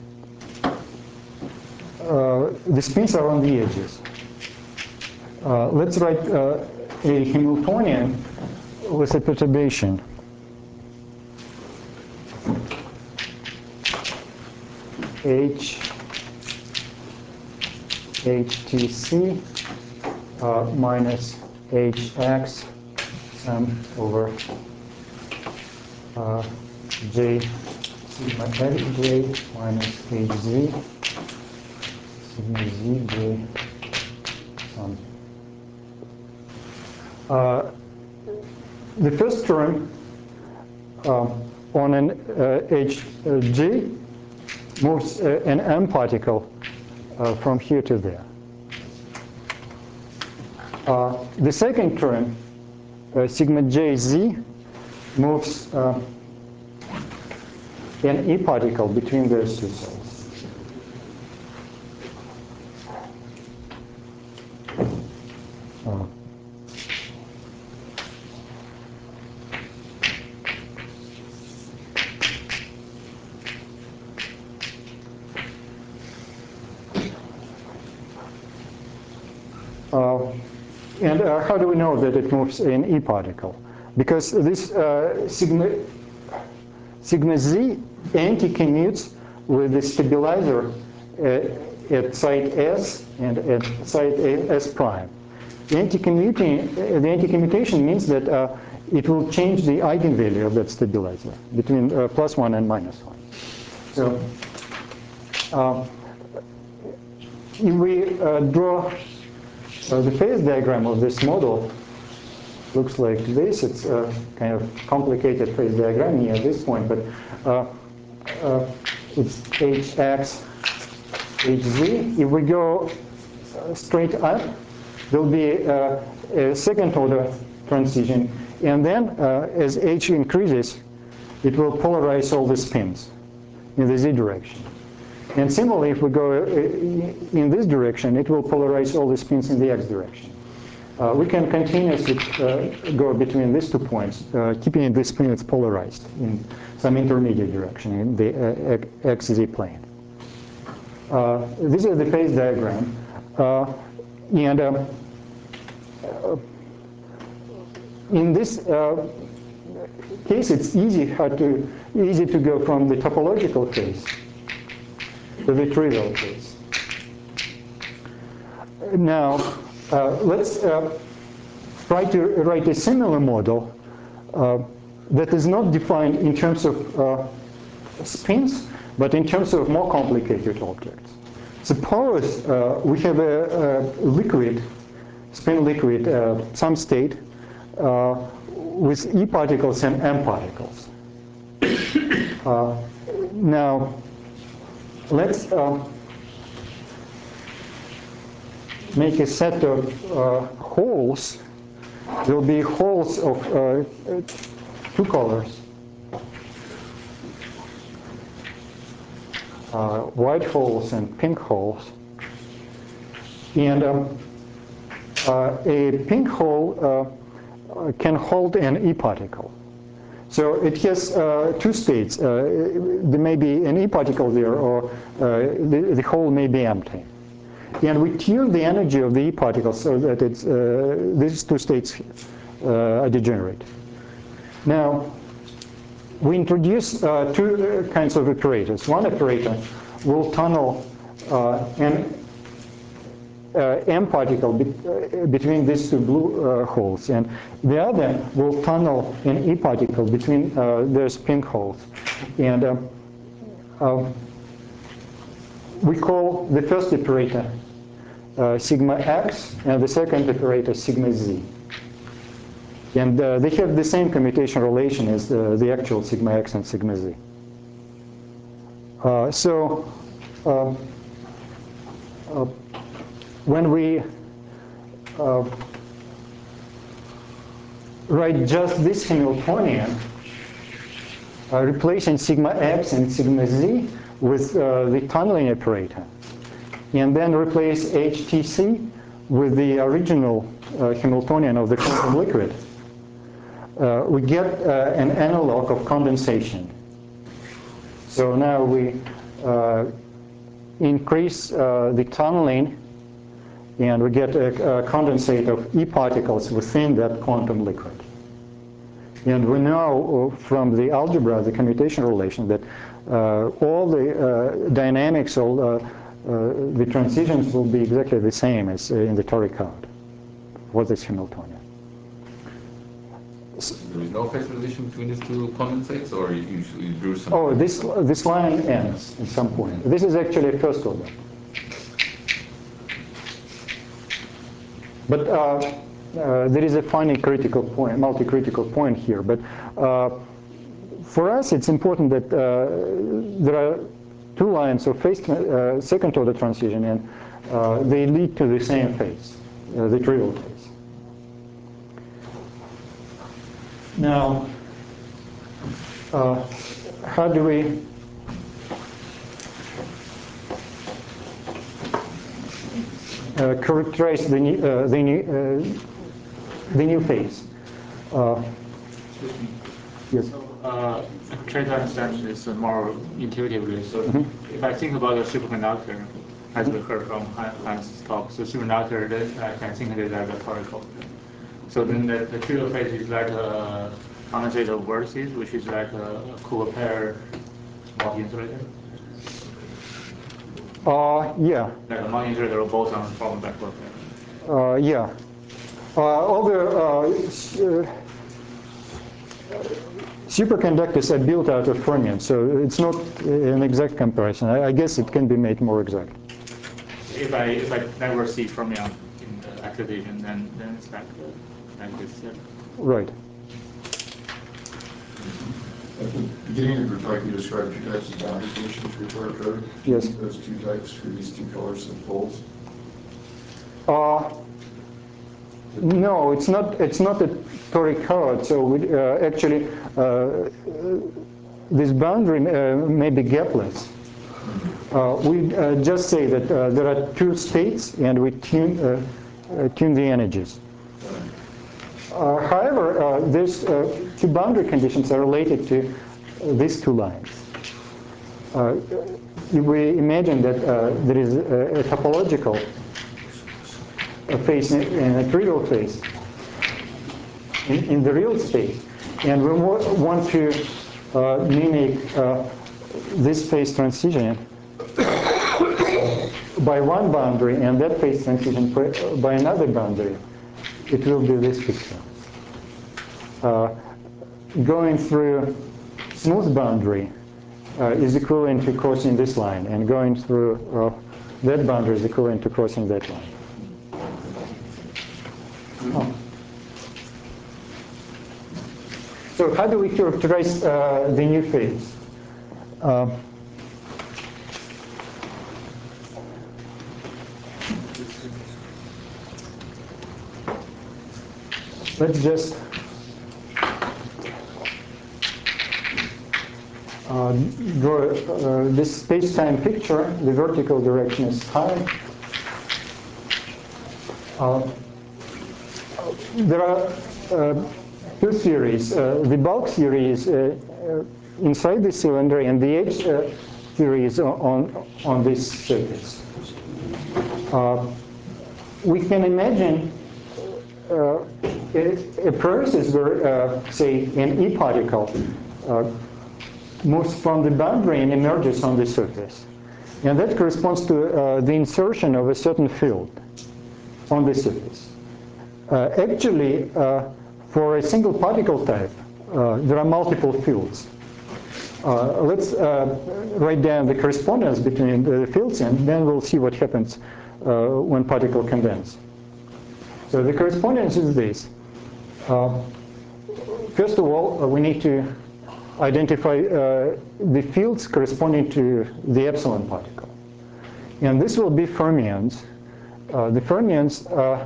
the spins are on the edges. Let's write a Hamiltonian with a perturbation. HTC minus HX sum over J sigma Xj minus HZ sigma ZJ sum. The first term on an Hg moves an M particle from here to there. The second term, sigma Jz, moves an E particle between those two cells. And how do we know that it moves an E particle? Because this sigma Z anti-commutes with the stabilizer at site S and at site S prime. The anti-commutation means that it will change the eigenvalue of that stabilizer between +1 and -1. So if we draw the phase diagram of this model, looks like this. It's a kind of complicated phase diagram here at this point, but it's Hx, Hz. If we go straight up, there'll be a second order transition, and then as H increases, it will polarize all the spins in the Z direction. And similarly, if we go in this direction, it will polarize all the spins in the X direction. We can continuously go between these 2 points, keeping the spin that's polarized in some intermediate direction in the XZ plane. This is the phase diagram. And in this case, it's easy to go from the topological case to the trivial case. Now, let's try to write a similar model that is not defined in terms of spins, but in terms of more complicated objects. Suppose we have a liquid, spin liquid, some state, with E particles and M particles. Now, let's make a set of holes. There will be holes of 2 colors. White holes and pink holes. And a pink hole can hold an E particle. So it has 2 states. There may be an E particle there, or the hole may be empty. And we tune the energy of the E particle so that it's, these 2 states are degenerate. Now, we introduce two kinds of operators. One operator will tunnel an M particle between these two blue holes, and the other will tunnel an E particle between those pink holes. And we call the first operator sigma x, and the second operator sigma z. And they have the same commutation relation as the actual sigma x and sigma z. When we write just this Hamiltonian, replacing sigma x and sigma z with the tunneling operator, and then replace HTC with the original Hamiltonian of the quantum liquid, we get an analog of condensation. So now we increase the tunneling, and we get a condensate of E particles within that quantum liquid. And we know from the algebra, the commutation relation, that all the dynamics, all the transitions will be exactly the same as in the toric code for this Hamiltonian. There is no phase relation between these two condensates, or you drew some? Oh, this line ends at some point. This is actually a first order. But there is a finite critical point, multi-critical point here. But for us, it's important that there are two lines of phase second order transition, and they lead to the same phase, the trivial phase. Now, how do we characterize the new phase? Yes. So, try to understand this more intuitively. So, if I think about a superconductor, as we heard from Hans' talk, so superconductor, then I can think of it as a toric. So then the trivial phase is like a condensate of vertices, which is like a cool pair multi-insulator. Yeah. Like a multi-insulator of boson from backward pair. Yeah. Although superconductors are built out of fermions, so it's not an exact comparison. I guess it can be made more exact. If I never see fermion in the activation, then it's like this. Right. At the beginning of your talk, you described two types of boundary conditions for toric code. Yes. Those two types for these two colors of poles. No, it's not a toric code. So we, actually, this boundary may be gapless. We just say that there are two states, and we tune the energies. However, these two boundary conditions are related to these two lines. We imagine that there is a topological phase and a trivial phase in the real state, and we want to mimic this phase transition by one boundary, and that phase transition by another boundary. It will be this picture. Going through smooth boundary is equivalent to crossing this line, and going through that boundary is equivalent to crossing that line. So how do we characterize the new phase? Let's just draw this space-time picture. The vertical direction is high. There are two theories. The bulk theory is inside the cylinder, and the edge theory is on this surface. We can imagine a process where, say, an E particle moves from the boundary and emerges on the surface. And that corresponds to the insertion of a certain field on the surface. Actually, for a single particle type, there are multiple fields. Let's write down the correspondence between the fields, and then we'll see what happens when particle condense. So the correspondence is this. First of all, we need to identify the fields corresponding to the epsilon particle. And this will be fermions. The fermions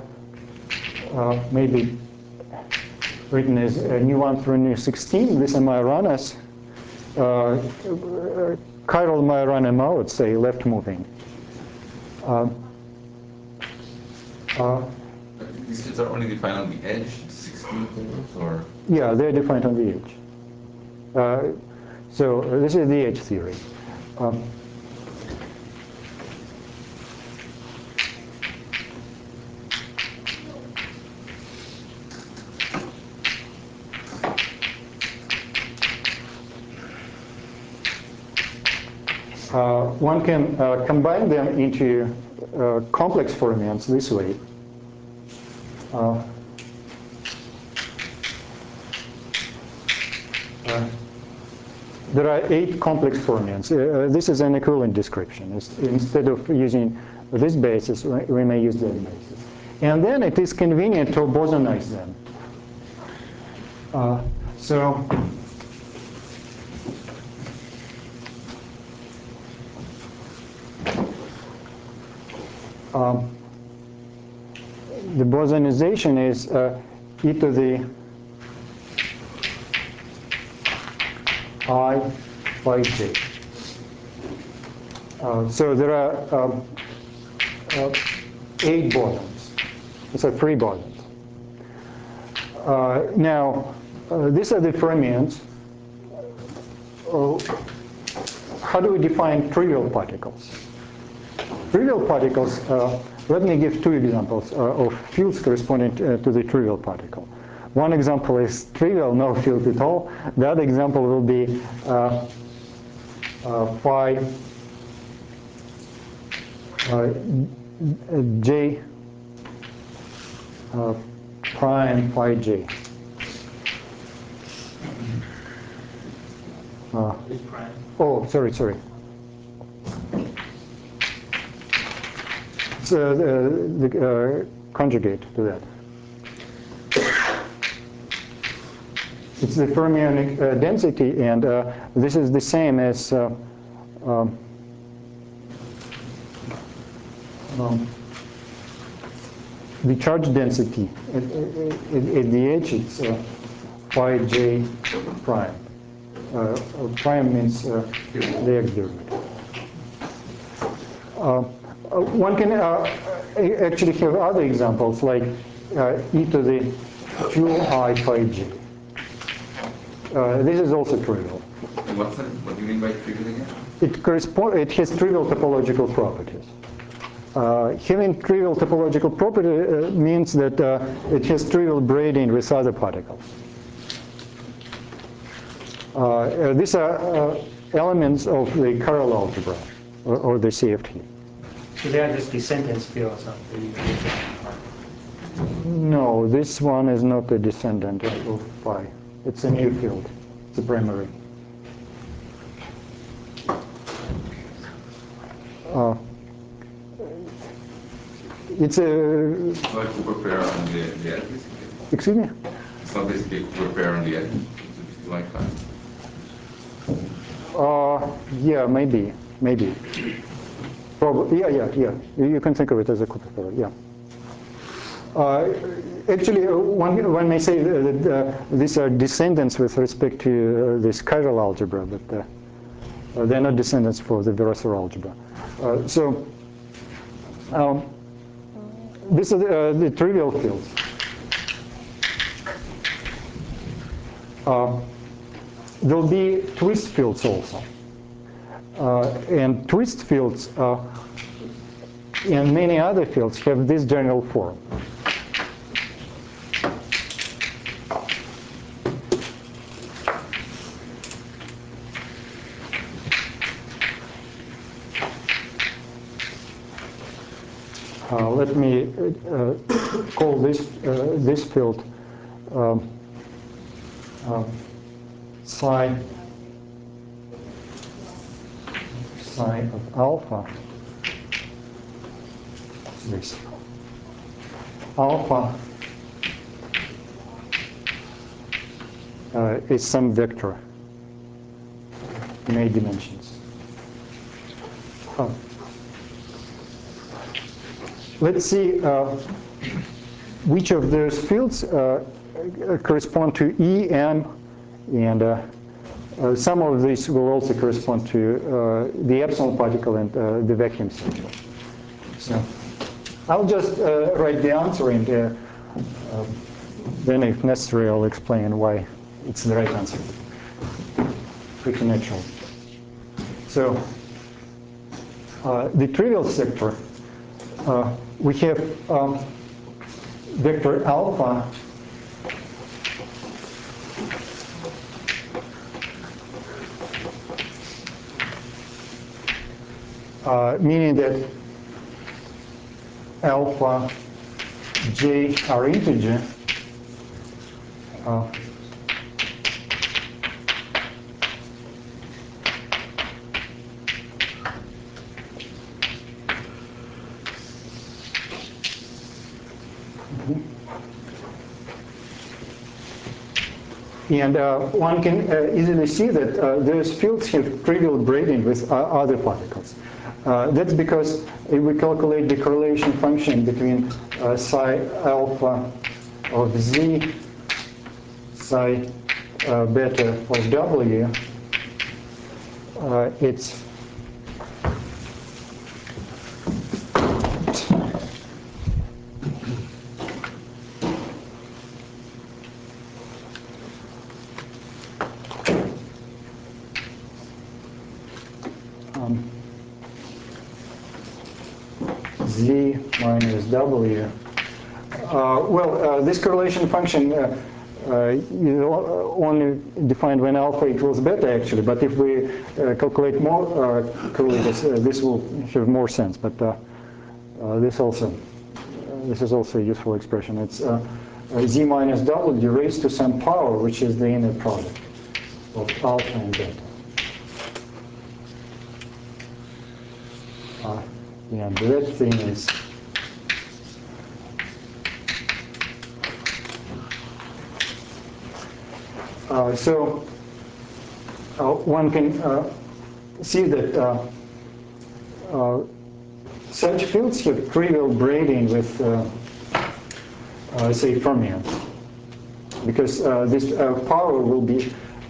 may be written as nu1 through nu16. These are Majoranas. Chiral Majorana modes, say, left-moving. These fields are only defined on the edge, 16 tables, or? Yeah, they're defined on the edge. So this is the edge theory. One can combine them into complex fermions this way. There are 8 complex fermions. This is an equivalent description. Instead of using this basis, we may use that basis. And then it is convenient to bosonize them. The bosonization is e to the I by j. So there are 8 bosons. These are 3 bosons. Now, these are the fermions. How do we define trivial particles? Trivial particles, let me give 2 examples of fields corresponding to the trivial particle. One example is trivial, no field at all. The other example will be phi j prime phi j. Oh, sorry. It's the conjugate to that. It's the fermionic density, and this is the same as the charge density at the edge. It's phi j prime. Prime means the x derivative. One can actually have other examples, like e to the 2I phi j. This is also trivial. What do you mean by trivial again? It has trivial topological properties. Having trivial topological property means that it has trivial braiding with other particles. These are elements of the chiral algebra, or the CFT. So they are just descendants fields of the No, this one is not a descendant of phi. It's a new field. It's a primary. It's a... It's like Cooper pair on the edge, basically. Excuse me? It's not basically a Cooper pair on the edge. It's like that. Yeah, maybe. Probably, yeah. You can think of it as a Cooper pair, yeah. Actually, one may say that these are descendants with respect to this chiral algebra, but they're not descendants for the Virasoro algebra. These are the trivial fields. There will be twist fields also. And twist fields and many other fields have this general form. let me call this field psi of alpha. This alpha is some vector in 8 dimensions. Let's see which of those fields correspond to E, M, and some of these will also correspond to the epsilon particle and the vacuum cycle. So I'll just write the answer, and then if necessary I'll explain why it's the right answer. Pretty natural. So the trivial sector, we have vector alpha meaning that alpha j are integer. And one can easily see that those fields have trivial braiding with other particles. That's because if we calculate the correlation function between psi alpha of z, psi beta of w, it's z minus w. This correlation function is only defined when alpha equals beta, actually. But if we calculate more correlators, this will have more sense. But this is also a useful expression. It's z minus w raised to some power, which is the inner product of alpha and beta. And that thing is one can see that such fields have trivial braiding with, say, fermions, because this power will be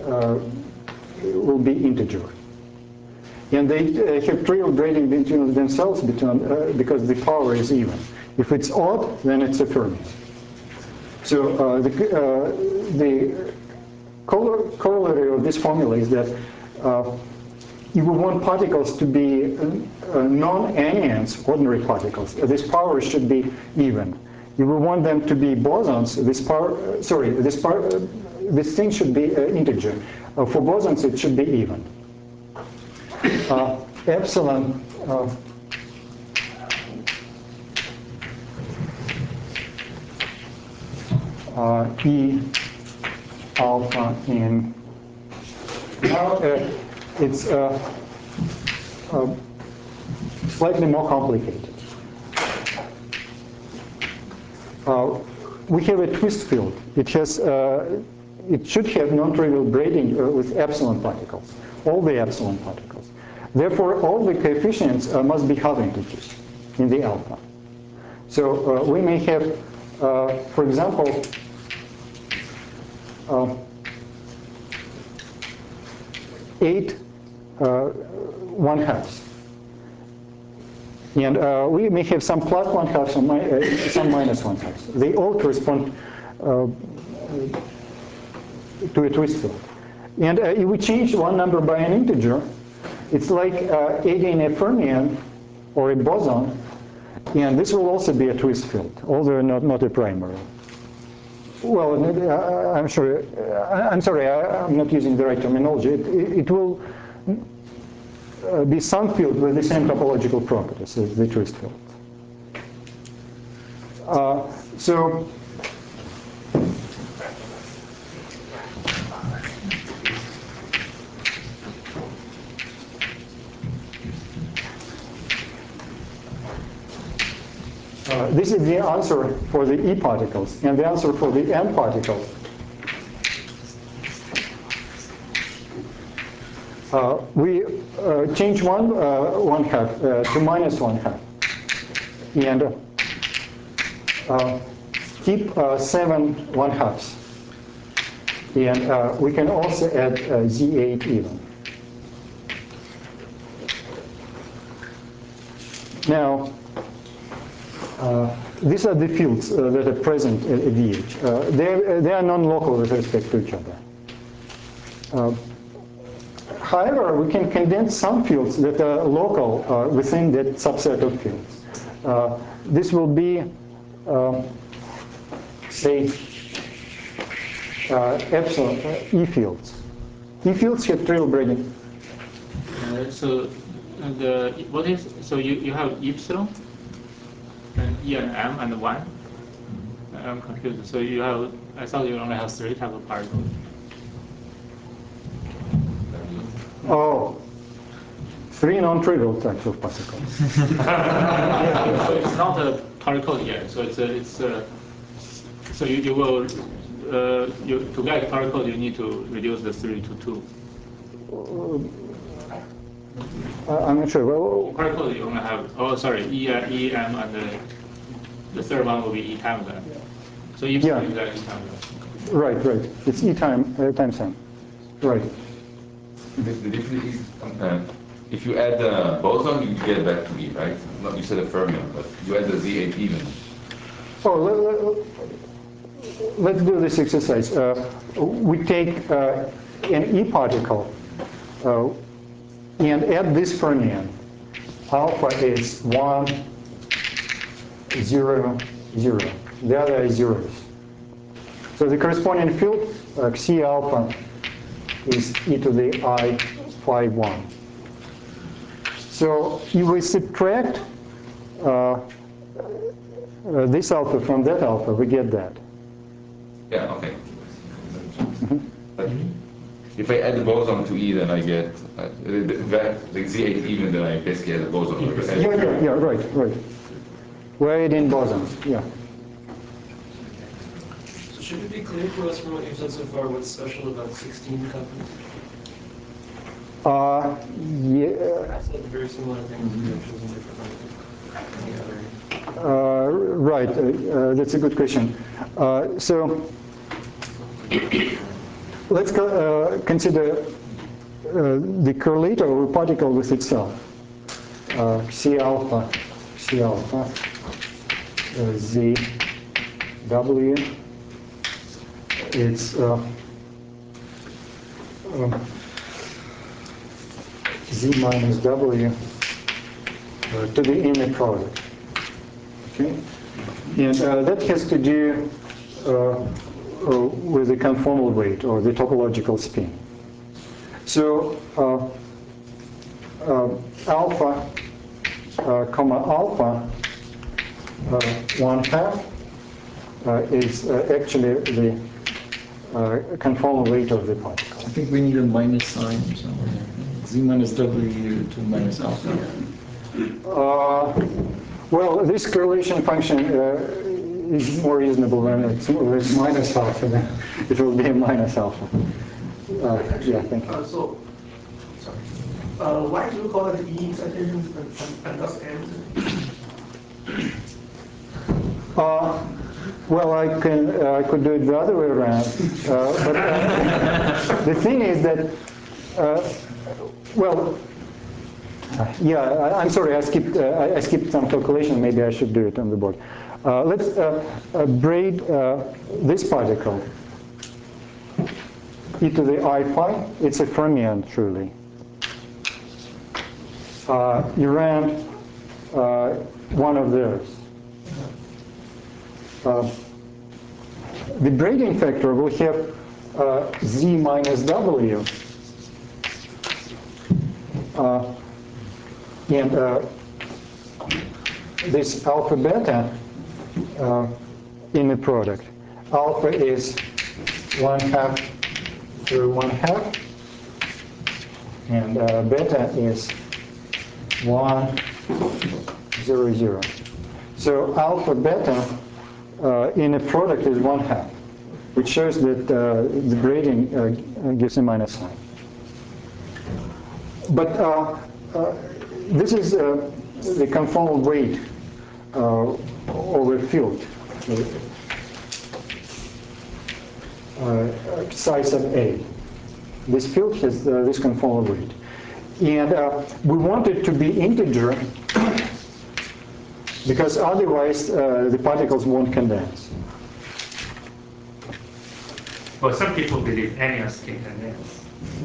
integer. And they have trivial braiding between themselves because the power is even. If it's odd, then it's a fermion. So the corollary of this formula is that if we want particles to be non-anyons, ordinary particles, this power should be even. If we want them to be bosons, this thing should be integer. For bosons, it should be even. Epsilon E alpha in. Now it's slightly more complicated. We have a twist field. It should have non-trivial braiding with epsilon particles, all the epsilon particles. Therefore, all the coefficients must be half integers in the alpha. So we may have, for example, 8 1/2. And we may have some plus 1/2, some minus 1/2. They all correspond to a twist field. And if we change one number by an integer, it's like adding a fermion or a boson, and this will also be a twist field, although not a primary. Well, I'm sorry, I'm not using the right terminology. It will be some field with the same topological properties as the twist field. So this is the answer for the E particles, and the answer for the N particles. We change one half to minus one half, and keep 7 1/2s. And we can also add Z8 even. Now, these are the fields that are present at VH. They are non-local with respect to each other. However, we can condense some fields that are local within that subset of fields. This will be, say, epsilon E fields. E fields have trivial braiding. So you have epsilon and E and M and 1. I'm confused. So I thought you only have 3 types of particles. Oh, 3 non-trivial types of particles. So it's not a particle yet. So so you will to get a particle you need to reduce the 3 to 2. I'm not sure. Well, particle you only have E, M, and the third one will be E times M. So you yeah. E times M. Right. It's E times M. Right. The difference is, if you add the boson, you get back to E, right? Not you said a fermion, but you add the Z8 even. Oh, let's do this exercise. We take an E particle and add this fermion. Alpha is 1, 0, 0. The other is zeros. So the corresponding field, Xi alpha, is e to the I phi 1. So if we subtract this alpha from that alpha, we get that. Yeah, okay. If I add the boson to E, then I get the Z8 even, then I basically add the boson. Yeah, right. We're adding bosons, yeah. So should it be clear to us from what you've said so far what's special about 16 couples? Yeah. It's a very similar thing to reactions in different ways. Right, that's a good question. So let's consider the correlator of a particle with itself. Xi alpha, Z W. It's Z minus W to the inner product. Okay, and that has to do with the conformal weight or the topological spin. So alpha, alpha 1/2 is actually the conformal weight of the particle. I think we need a minus sign somewhere. Z minus W to minus alpha. Well, this correlation function is more reasonable when it's minus alpha. Then it will be a minus alpha. Yeah, thank you. So, why do you call it E citations and not N? Well, I could do it the other way around. But the thing is that, yeah, I'm sorry, I skipped some calculation. Maybe I should do it on the board. Let's braid this particle e to the I phi. It's a fermion, truly. You ran one of those. The braiding factor will have Z minus W. And this alpha beta in the product. Alpha is 1/2 through 1/2, and beta is 1, 0, 0. So alpha beta in a product is 1/2, which shows that the braiding gives a minus sign. But this is the conformal weight over field, psi sub A. This field has this conformal weight. And we want it to be integer because otherwise the particles won't condense. Well, some people believe anyons can condense.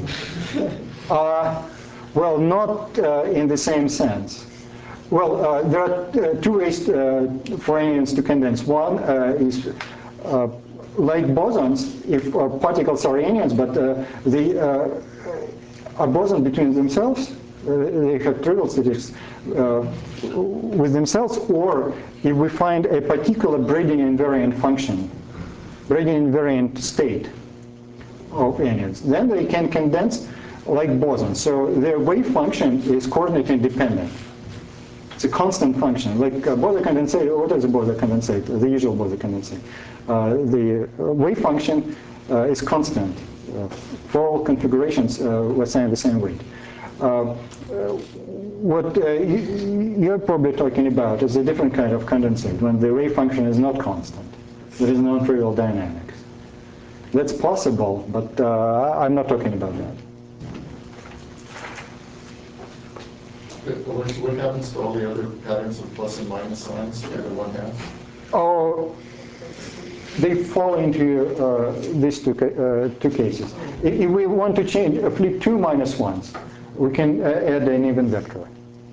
Well, not in the same sense. Well, there are two ways for anyons to condense. One is like bosons, if particles are anyons, but they are bosons between themselves, they have trivial statistics with themselves, or if we find a particular braiding invariant function, braiding invariant state of anyons, then they can condense like bosons. So their wave function is coordinate independent. It's a constant function, like Bose condensate. What is a Bose condensate? The usual Bose condensate. The wave function is constant. For all configurations, we're saying the same weight. What you're probably talking about is a different kind of condensate, when the wave function is not constant. There is non-trivial dynamics. That's possible, but I'm not talking about that. What happens to all the other patterns of plus and minus signs at the 1/2? Oh, they fall into these two cases. If we want to change, flip two minus ones, we can add an even vector.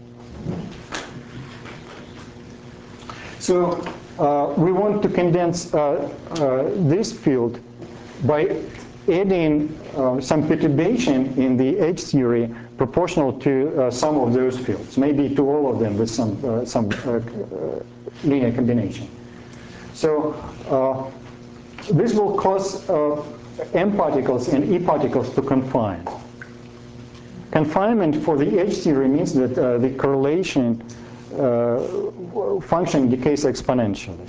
So we want to condense this field by adding some perturbation in the H theory proportional to some of those fields, maybe to all of them with some linear combination. So this will cause M particles and E particles to confine. Confinement for the H theory means that the correlation function decays exponentially.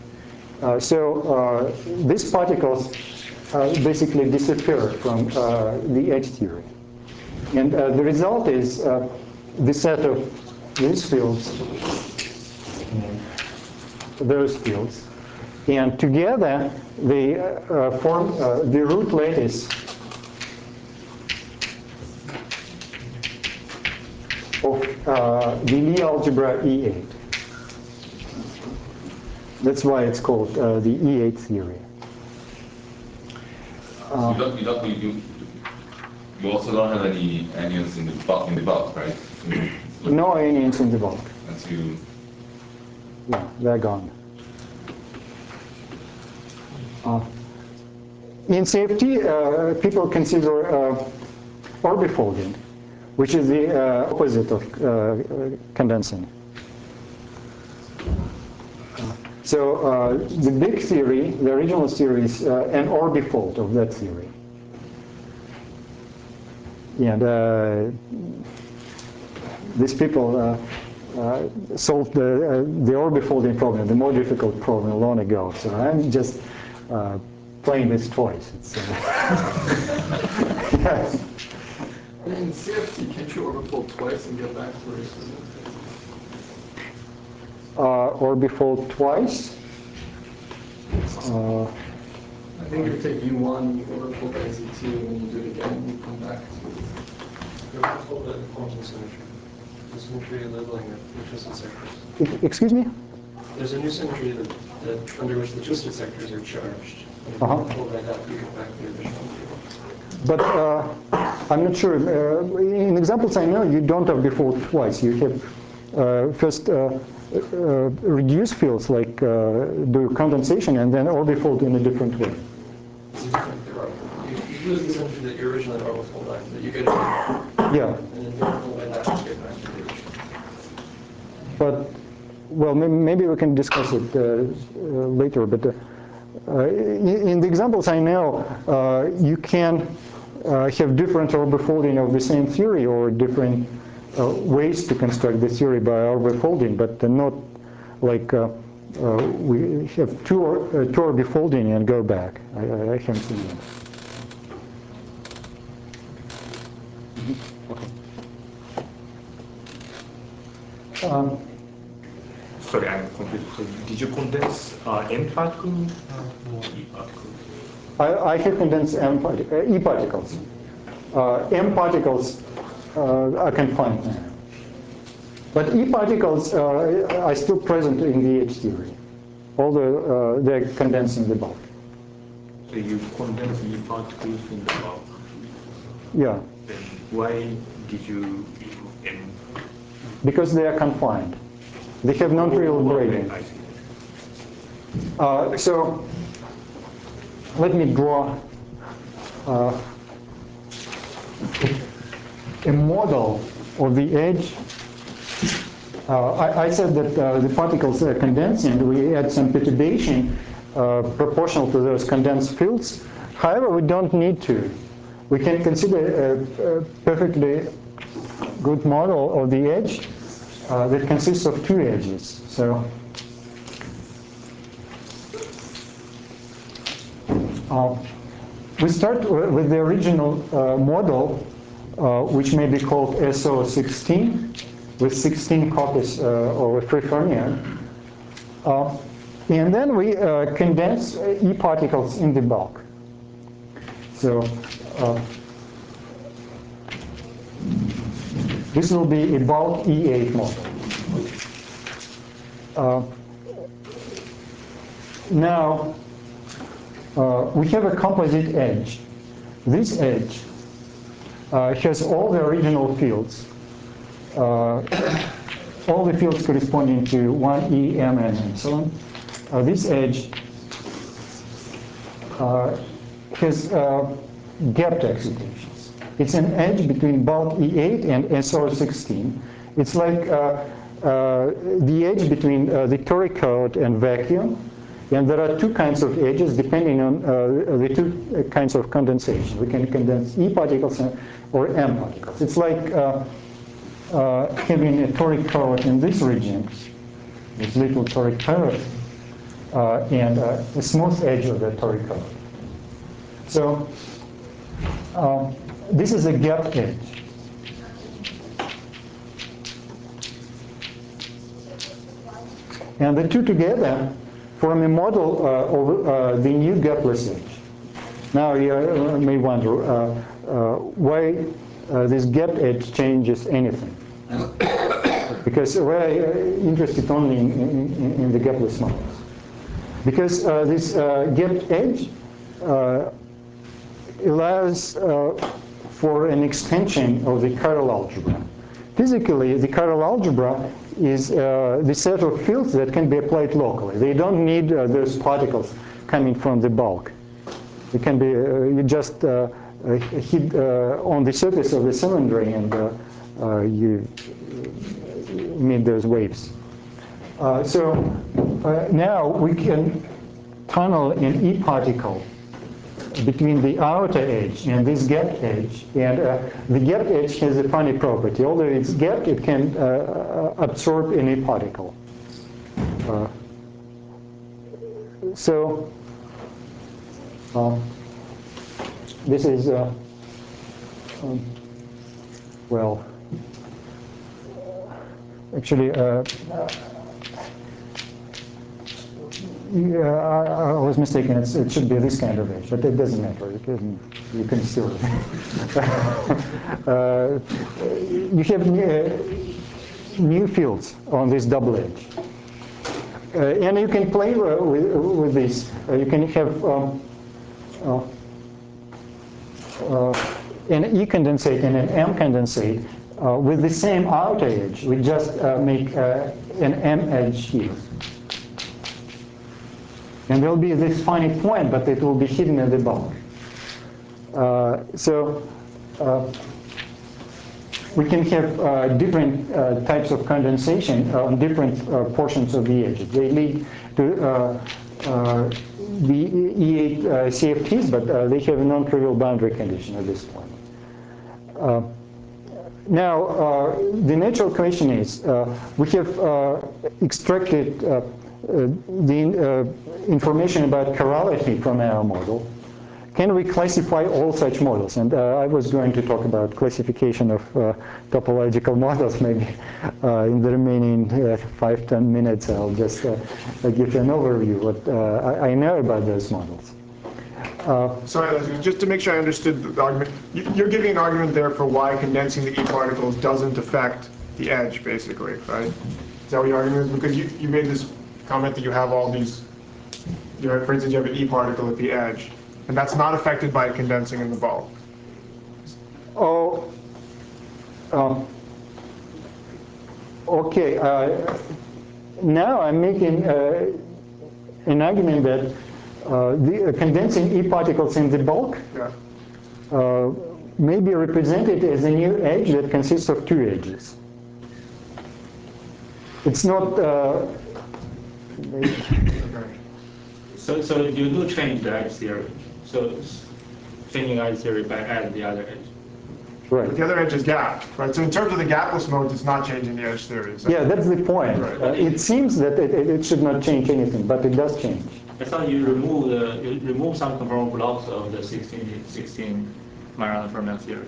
So these particles basically disappear from the H theory. And the result is the set of these fields, those fields, and together they form the root lattice of the Lie algebra E8. That's why it's called the E8 theory. You also don't have any anyons in the bulk, right? No anyons in the bulk. Yeah, they're gone. In CFT, people consider orbifolding, which is the opposite of condensing. So the big theory, the original theory, is an orbifold of that theory. And these people solved the orbifolding problem, the more difficult problem, long ago. So I'm just playing with toys. It's, yes. In CFT, can't you orbifold twice and get back to where you're Orbifold twice? I think you take U1, you orbifold by Z2, and then you do it again, and you come back to you orbifold the quantum symmetry. The symmetry labeling the twisted sectors. Excuse me? There's a new symmetry that under which the twisted sectors are charged. And if you orbifold by that, you get back the additional field. But I'm not sure. In examples I know, you don't orbifold twice. You have first reduce fields, like do condensation, and then orbifold in a different way. You lose the symmetry that you originally orbifold by, that you get it. Yeah. And then you orbifold by that, you get back to the original. But well, maybe we can discuss it later, but in the examples I know, you can have different overfolding of the same theory or different ways to construct the theory by overfolding, but not like we have two overfolding and go back. I haven't seen that. Sorry, I'm confused. So did you condense n particles or e particles? I have condensed e particles. M particles are confined now. But e particles are still present in the H theory, although they're condensing the bulk. So you condense e particles in the bulk? Yeah. Then why did you use n? Because they are confined. They have non-trivial gradient. So let me draw a model of the edge. I said that the particles are condensing. We add some perturbation proportional to those condensed fields. However, we don't need to. We can consider a perfectly good model of the edge that consists of two edges. So we start with the original model, which may be called SO16, with 16 copies of a free fermion. And then we condense E particles in the bulk. So this will be a bulk E8 model. Now, we have a composite edge. This edge has all the original fields, all the fields corresponding to 1E, M, and so on. This edge has gapped excitations. It's an edge between bulk E8 and SO16. It's like the edge between the toric current and vacuum. And there are two kinds of edges depending on the two kinds of condensation. We can condense E particles or M particles. It's like having a toric current in this region, this little toric current, and a smooth edge of the toric current. So this is a gapped edge. And the two together form a model of the new gapless edge. Now you may wonder why this gapped edge changes anything. Because we're interested only in the gapless models. Because this gapped edge allows for an extension of the chiral algebra. Physically, the chiral algebra is the set of fields that can be applied locally. They don't need those particles coming from the bulk. It can be, you just hit on the surface of the cylinder and you emit those waves. So now we can tunnel an E particle between the outer edge and this gapped edge, and the gapped edge has a funny property. Although it's gapped, it can absorb any particle. This is well, actually. I was mistaken. It should be this kind of edge, but it doesn't matter. You can still. You have new fields on this double edge, and you can play with this. You can have an E condensate and an M condensate with the same outer edge. We just make an M edge here. And there will be this funny point, but it will be hidden in the bulk. we can have different types of condensation on different portions of the edges. They lead to the E8 CFTs, but they have a non-trivial boundary condition at this point. Now, the natural question is, we have extracted the information about chirality from our model. Can we classify all such models? And I was going to talk about classification of topological models maybe in the remaining 5-10 minutes. I'll just give an overview what I know about those models. Sorry, Leslie, just to make sure I understood the argument. You're giving an argument there for why condensing the E particles doesn't affect the edge, basically, right? Is that what your argument is? Because you made this comment that you have all these, for instance, you have an E particle at the edge, and that's not affected by condensing in the bulk. Oh, okay. Now I'm making an argument that the condensing E particles in the bulk may be represented as a new edge that consists of two edges. It's not. So you do change the edge theory. So changing edge theory by adding the other edge. Right. But the other edge is gapped, right? So in terms of the gapless modes, it's not changing the edge theory. Yeah, that's the point. Right. It seems that it should not change anything, but it does change. I thought you remove some conformal blocks of the 16 Majorana fermion theory.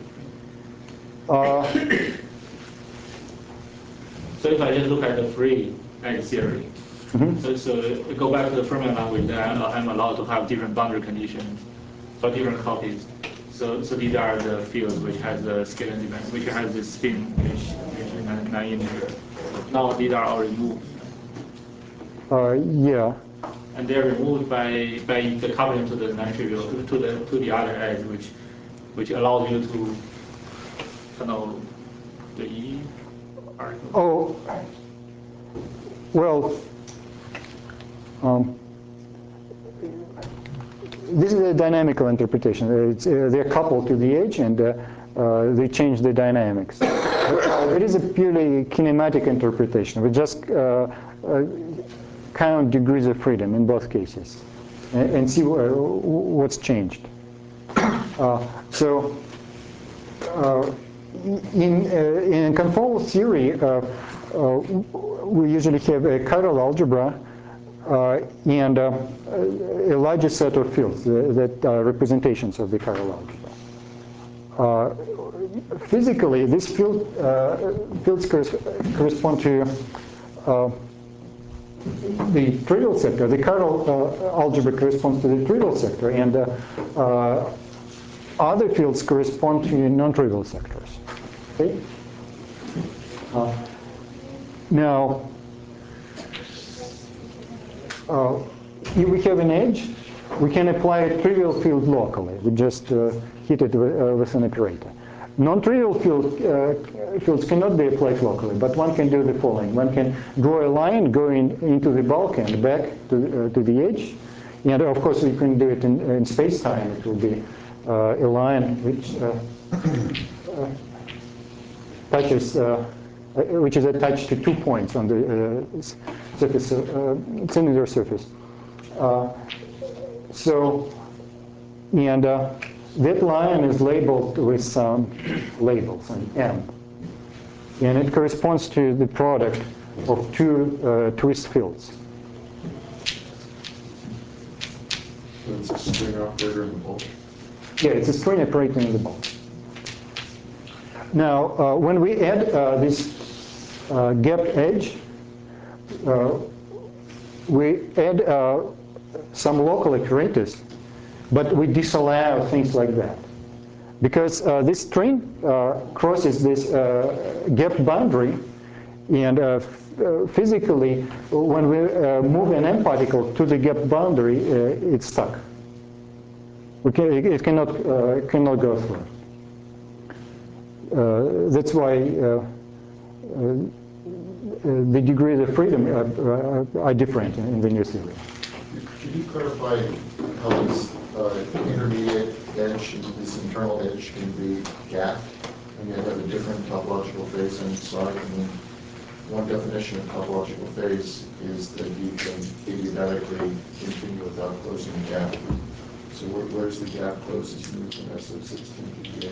So if I just look at the free edge theory, so go back to the fermion language, then I'm allowed to have different boundary conditions for different copies. So these are the fields which has the scalar dimension, which has the spin, which is non-integer. Now these are all removed. Yeah. And they're removed by the coupling to the non-trivial to the other edge, which allows you to know the E particle. Oh, well, this is a dynamical interpretation. They're coupled to the edge, and they change the dynamics. It is a purely kinematic interpretation. We just count degrees of freedom in both cases and see what's changed. In conformal theory, we usually have a chiral algebra and a larger set of fields that are representations of the chiral algebra. Physically, these fields correspond to the trivial sector. The chiral algebra corresponds to the trivial sector, and other fields correspond to non-trivial sectors. Okay? Now, if we have an edge, we can apply a trivial field locally. We just hit it with an operator. Non-trivial fields cannot be applied locally, but one can do the following. One can draw a line going into the bulk and back to the edge. And of course, we can do it in space-time. It will be a line which touches, which is attached to 2 points on the surface, cylinder surface. That line is labeled with some labels, an M. And it corresponds to the product of two twist fields. So it's a string operator in the bulk? Yeah, it's a string operator in the bulk. Now, when we add this gapped edge, we add some local operators, but we disallow things like that. Because this string crosses this gapped boundary, and physically, when we move an M particle to the gapped boundary, it's stuck. It cannot go through. That's why the degrees of freedom are different in the new theory. Could you clarify how this intermediate edge, this internal edge, can be gapped? and you have a different topological phase on each side. I mean, one definition of topological phase is that you can idiomatically continue without closing the gap. So where's the gap closed as you move from SO16 to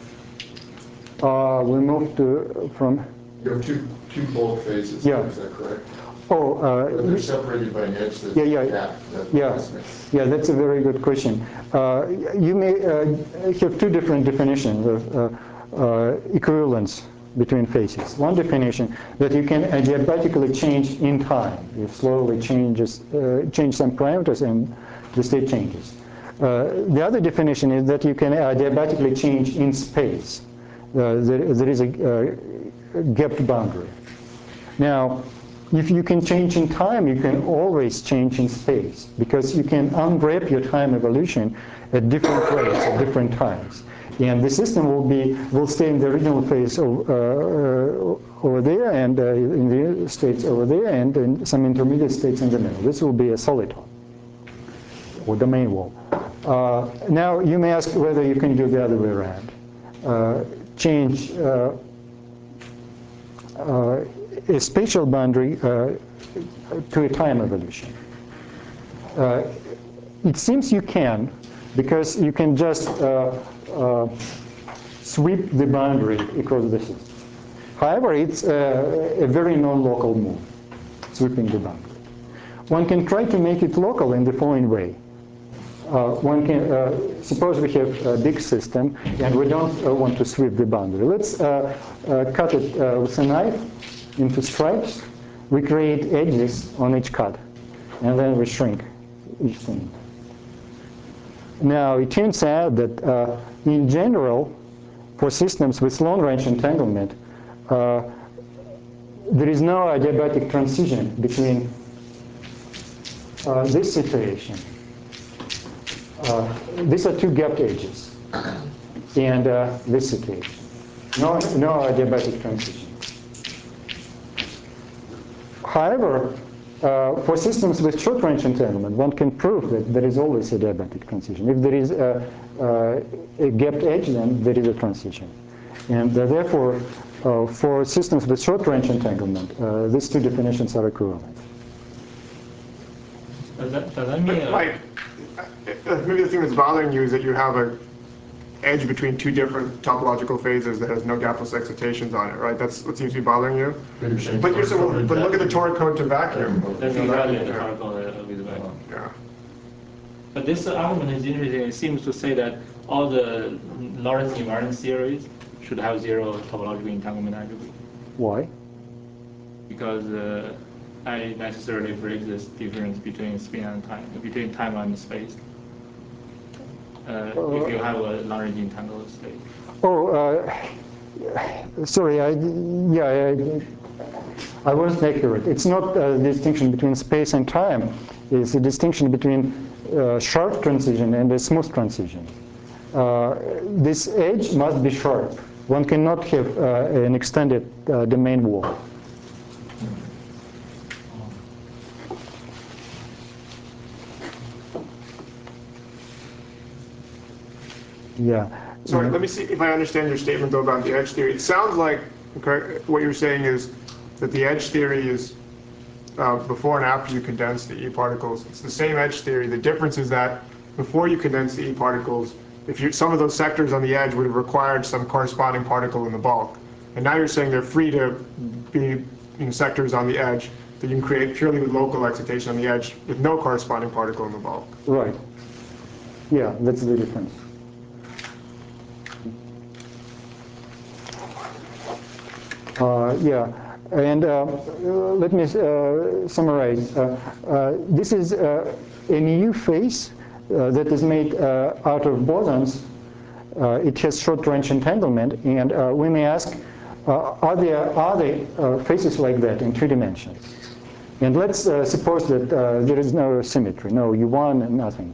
E8? We moved from... You have two bulk phases, yeah. Is that correct? Oh, but they're separated by an edge that's yeah, that's a very good question. You may have two different definitions of equivalence between phases. One definition that you can adiabatically change in time. You slowly change some parameters and the state changes. The other definition is that you can adiabatically change in space. There is a gapped boundary. Now, if you can change in time, you can always change in space, because you can unwrap your time evolution at different rates at different times. And the system will stay in the original phase over there, and in the states over there, and in some intermediate states in the middle. This will be a soliton, or domain wall. Now, you may ask whether you can do the other way around. Change a spatial boundary to a time evolution. It seems you can, because you can just sweep the boundary across the system. However, it's a very non-local move, sweeping the boundary. One can try to make it local in the following way. One can suppose we have a big system and we don't want to sweep the boundary. Let's cut it with a knife into stripes. We create edges on each cut, and then we shrink each thing. Now, it turns out that in general, for systems with long-range entanglement, there is no adiabatic transition between this situation. These are two gapped edges, and this situation. No adiabatic transition. However, for systems with short-range entanglement, one can prove that there is always a adiabatic transition. If there is a gapped edge, then there is a transition. And therefore, for systems with short-range entanglement, these two definitions are equivalent. Does that mean... maybe the thing that's bothering you is that you have an edge between two different topological phases that has no gapless excitations on it, right? That's what seems to be bothering you. But look at the toric code to vacuum. Let's evaluate the toric code with vacuum. Yeah. But this argument is interesting. It seems to say that all the Lorentz invariant series should have zero topological entanglement attribute. Why? Because I necessarily break this difference between spin and time, between time and space. If you have a Lorentz entangled state. Sorry. I wasn't accurate. It's not a distinction between space and time. It's a distinction between sharp transition and a smooth transition. This edge must be sharp. One cannot have an extended domain wall. Yeah. Sorry, let me see if I understand your statement, though, about the edge theory. It sounds like what you're saying is that the edge theory is before and after you condense the E particles. It's the same edge theory. The difference is that before you condense the E particles, some of those sectors on the edge would have required some corresponding particle in the bulk. And now you're saying they're free to be sectors on the edge that you can create purely with local excitation on the edge with no corresponding particle in the bulk. Right. Yeah, that's the difference. Yeah, and let me summarize. This is a new phase that is made out of bosons. It has short-range entanglement, and we may ask, are there phases like that in 2 dimensions? And let's suppose that there is no symmetry, no U1 and nothing.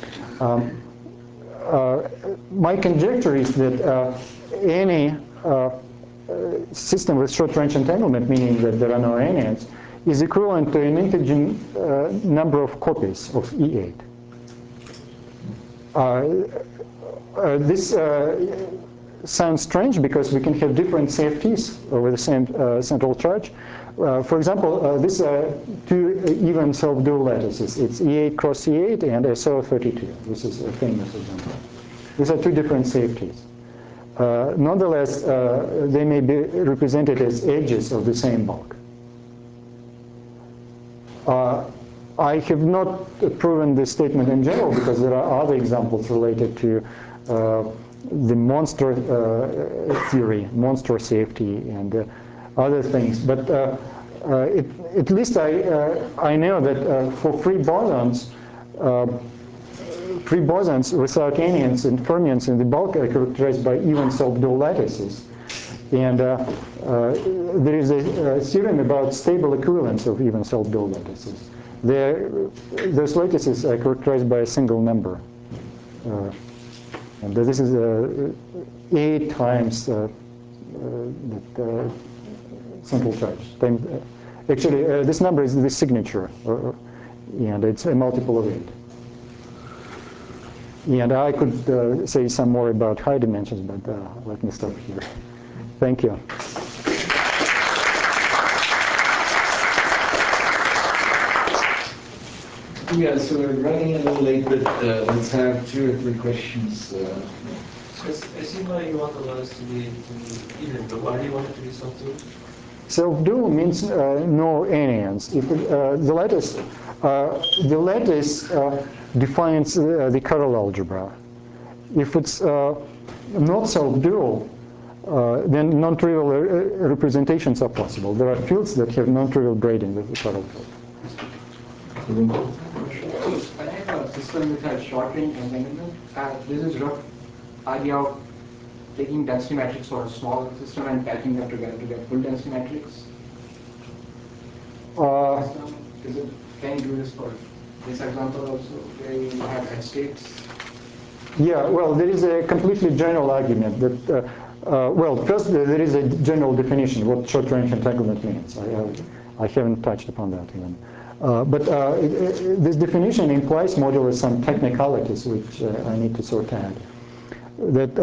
My conjecture is that any system with short-range entanglement, meaning that there are no anyons, is equivalent to an integer number of copies of E8. sounds strange because we can have different CFTs over the same central charge. For example, these are two even self-dual lattices. It's E8 cross E8 and SO32. This is a famous example. These are two different CFTs. Nonetheless, they may be represented as edges of the same bulk. I have not proven this statement in general because there are other examples related to the monster theory, monster safety, and other things. But at least I know that for free bosons without anyons and fermions in the bulk are characterized by even self-dual lattices. And there is a theorem about stable equivalence of even self-dual lattices. Those lattices are characterized by a single number. And this is 8 times the central charge. Actually, this number is the signature, and it's a multiple of 8. And I could say some more about high dimensions, but let me stop here. Thank you. Yeah, so we're running a little late, but let's have 2 or 3 questions. Assuming you want the lattice to be even, but why do you want it to be self-dual? Self-dual means no anyons. If the lattice defines the Carroll algebra. If it's not self-dual, then non-trivial representations are possible. There are fields that have non-trivial braiding with the Carroll field. I have a system which has short-range entanglement. This is rough idea of taking density matrix for a small system and patching them together to get full density matrix. Can you do this for this example also, where you have edge states? Yeah, well, there is a completely general argument that, well, first there is a general definition what short-range entanglement means. I haven't touched upon that even. But this definition implies modulus some technicalities which I need to sort out. That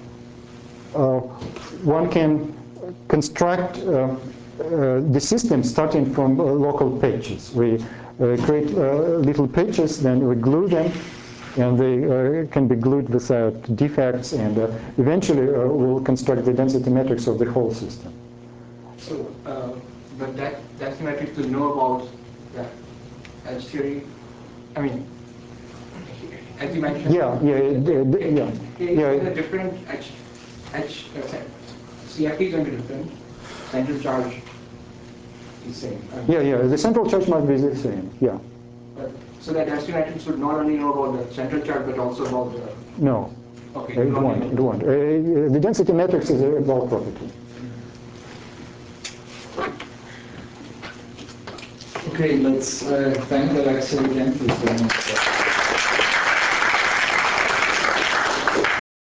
one can construct the system starting from local patches. We create little patches, then we glue them, and they can be glued without defects, and eventually we'll construct the density matrix of the whole system. So, but that density matrix to know about the edge theory, I mean, as you mentioned, Yeah. The different CFT is going to be different. Central charge is same. Yeah. The central charge must be the same. Yeah. So that density matrix would not only know about the central charge, but also about the. No. Okay. It won't. The density matrix is a bulk property. Okay, let's thank Alexei again for joining us.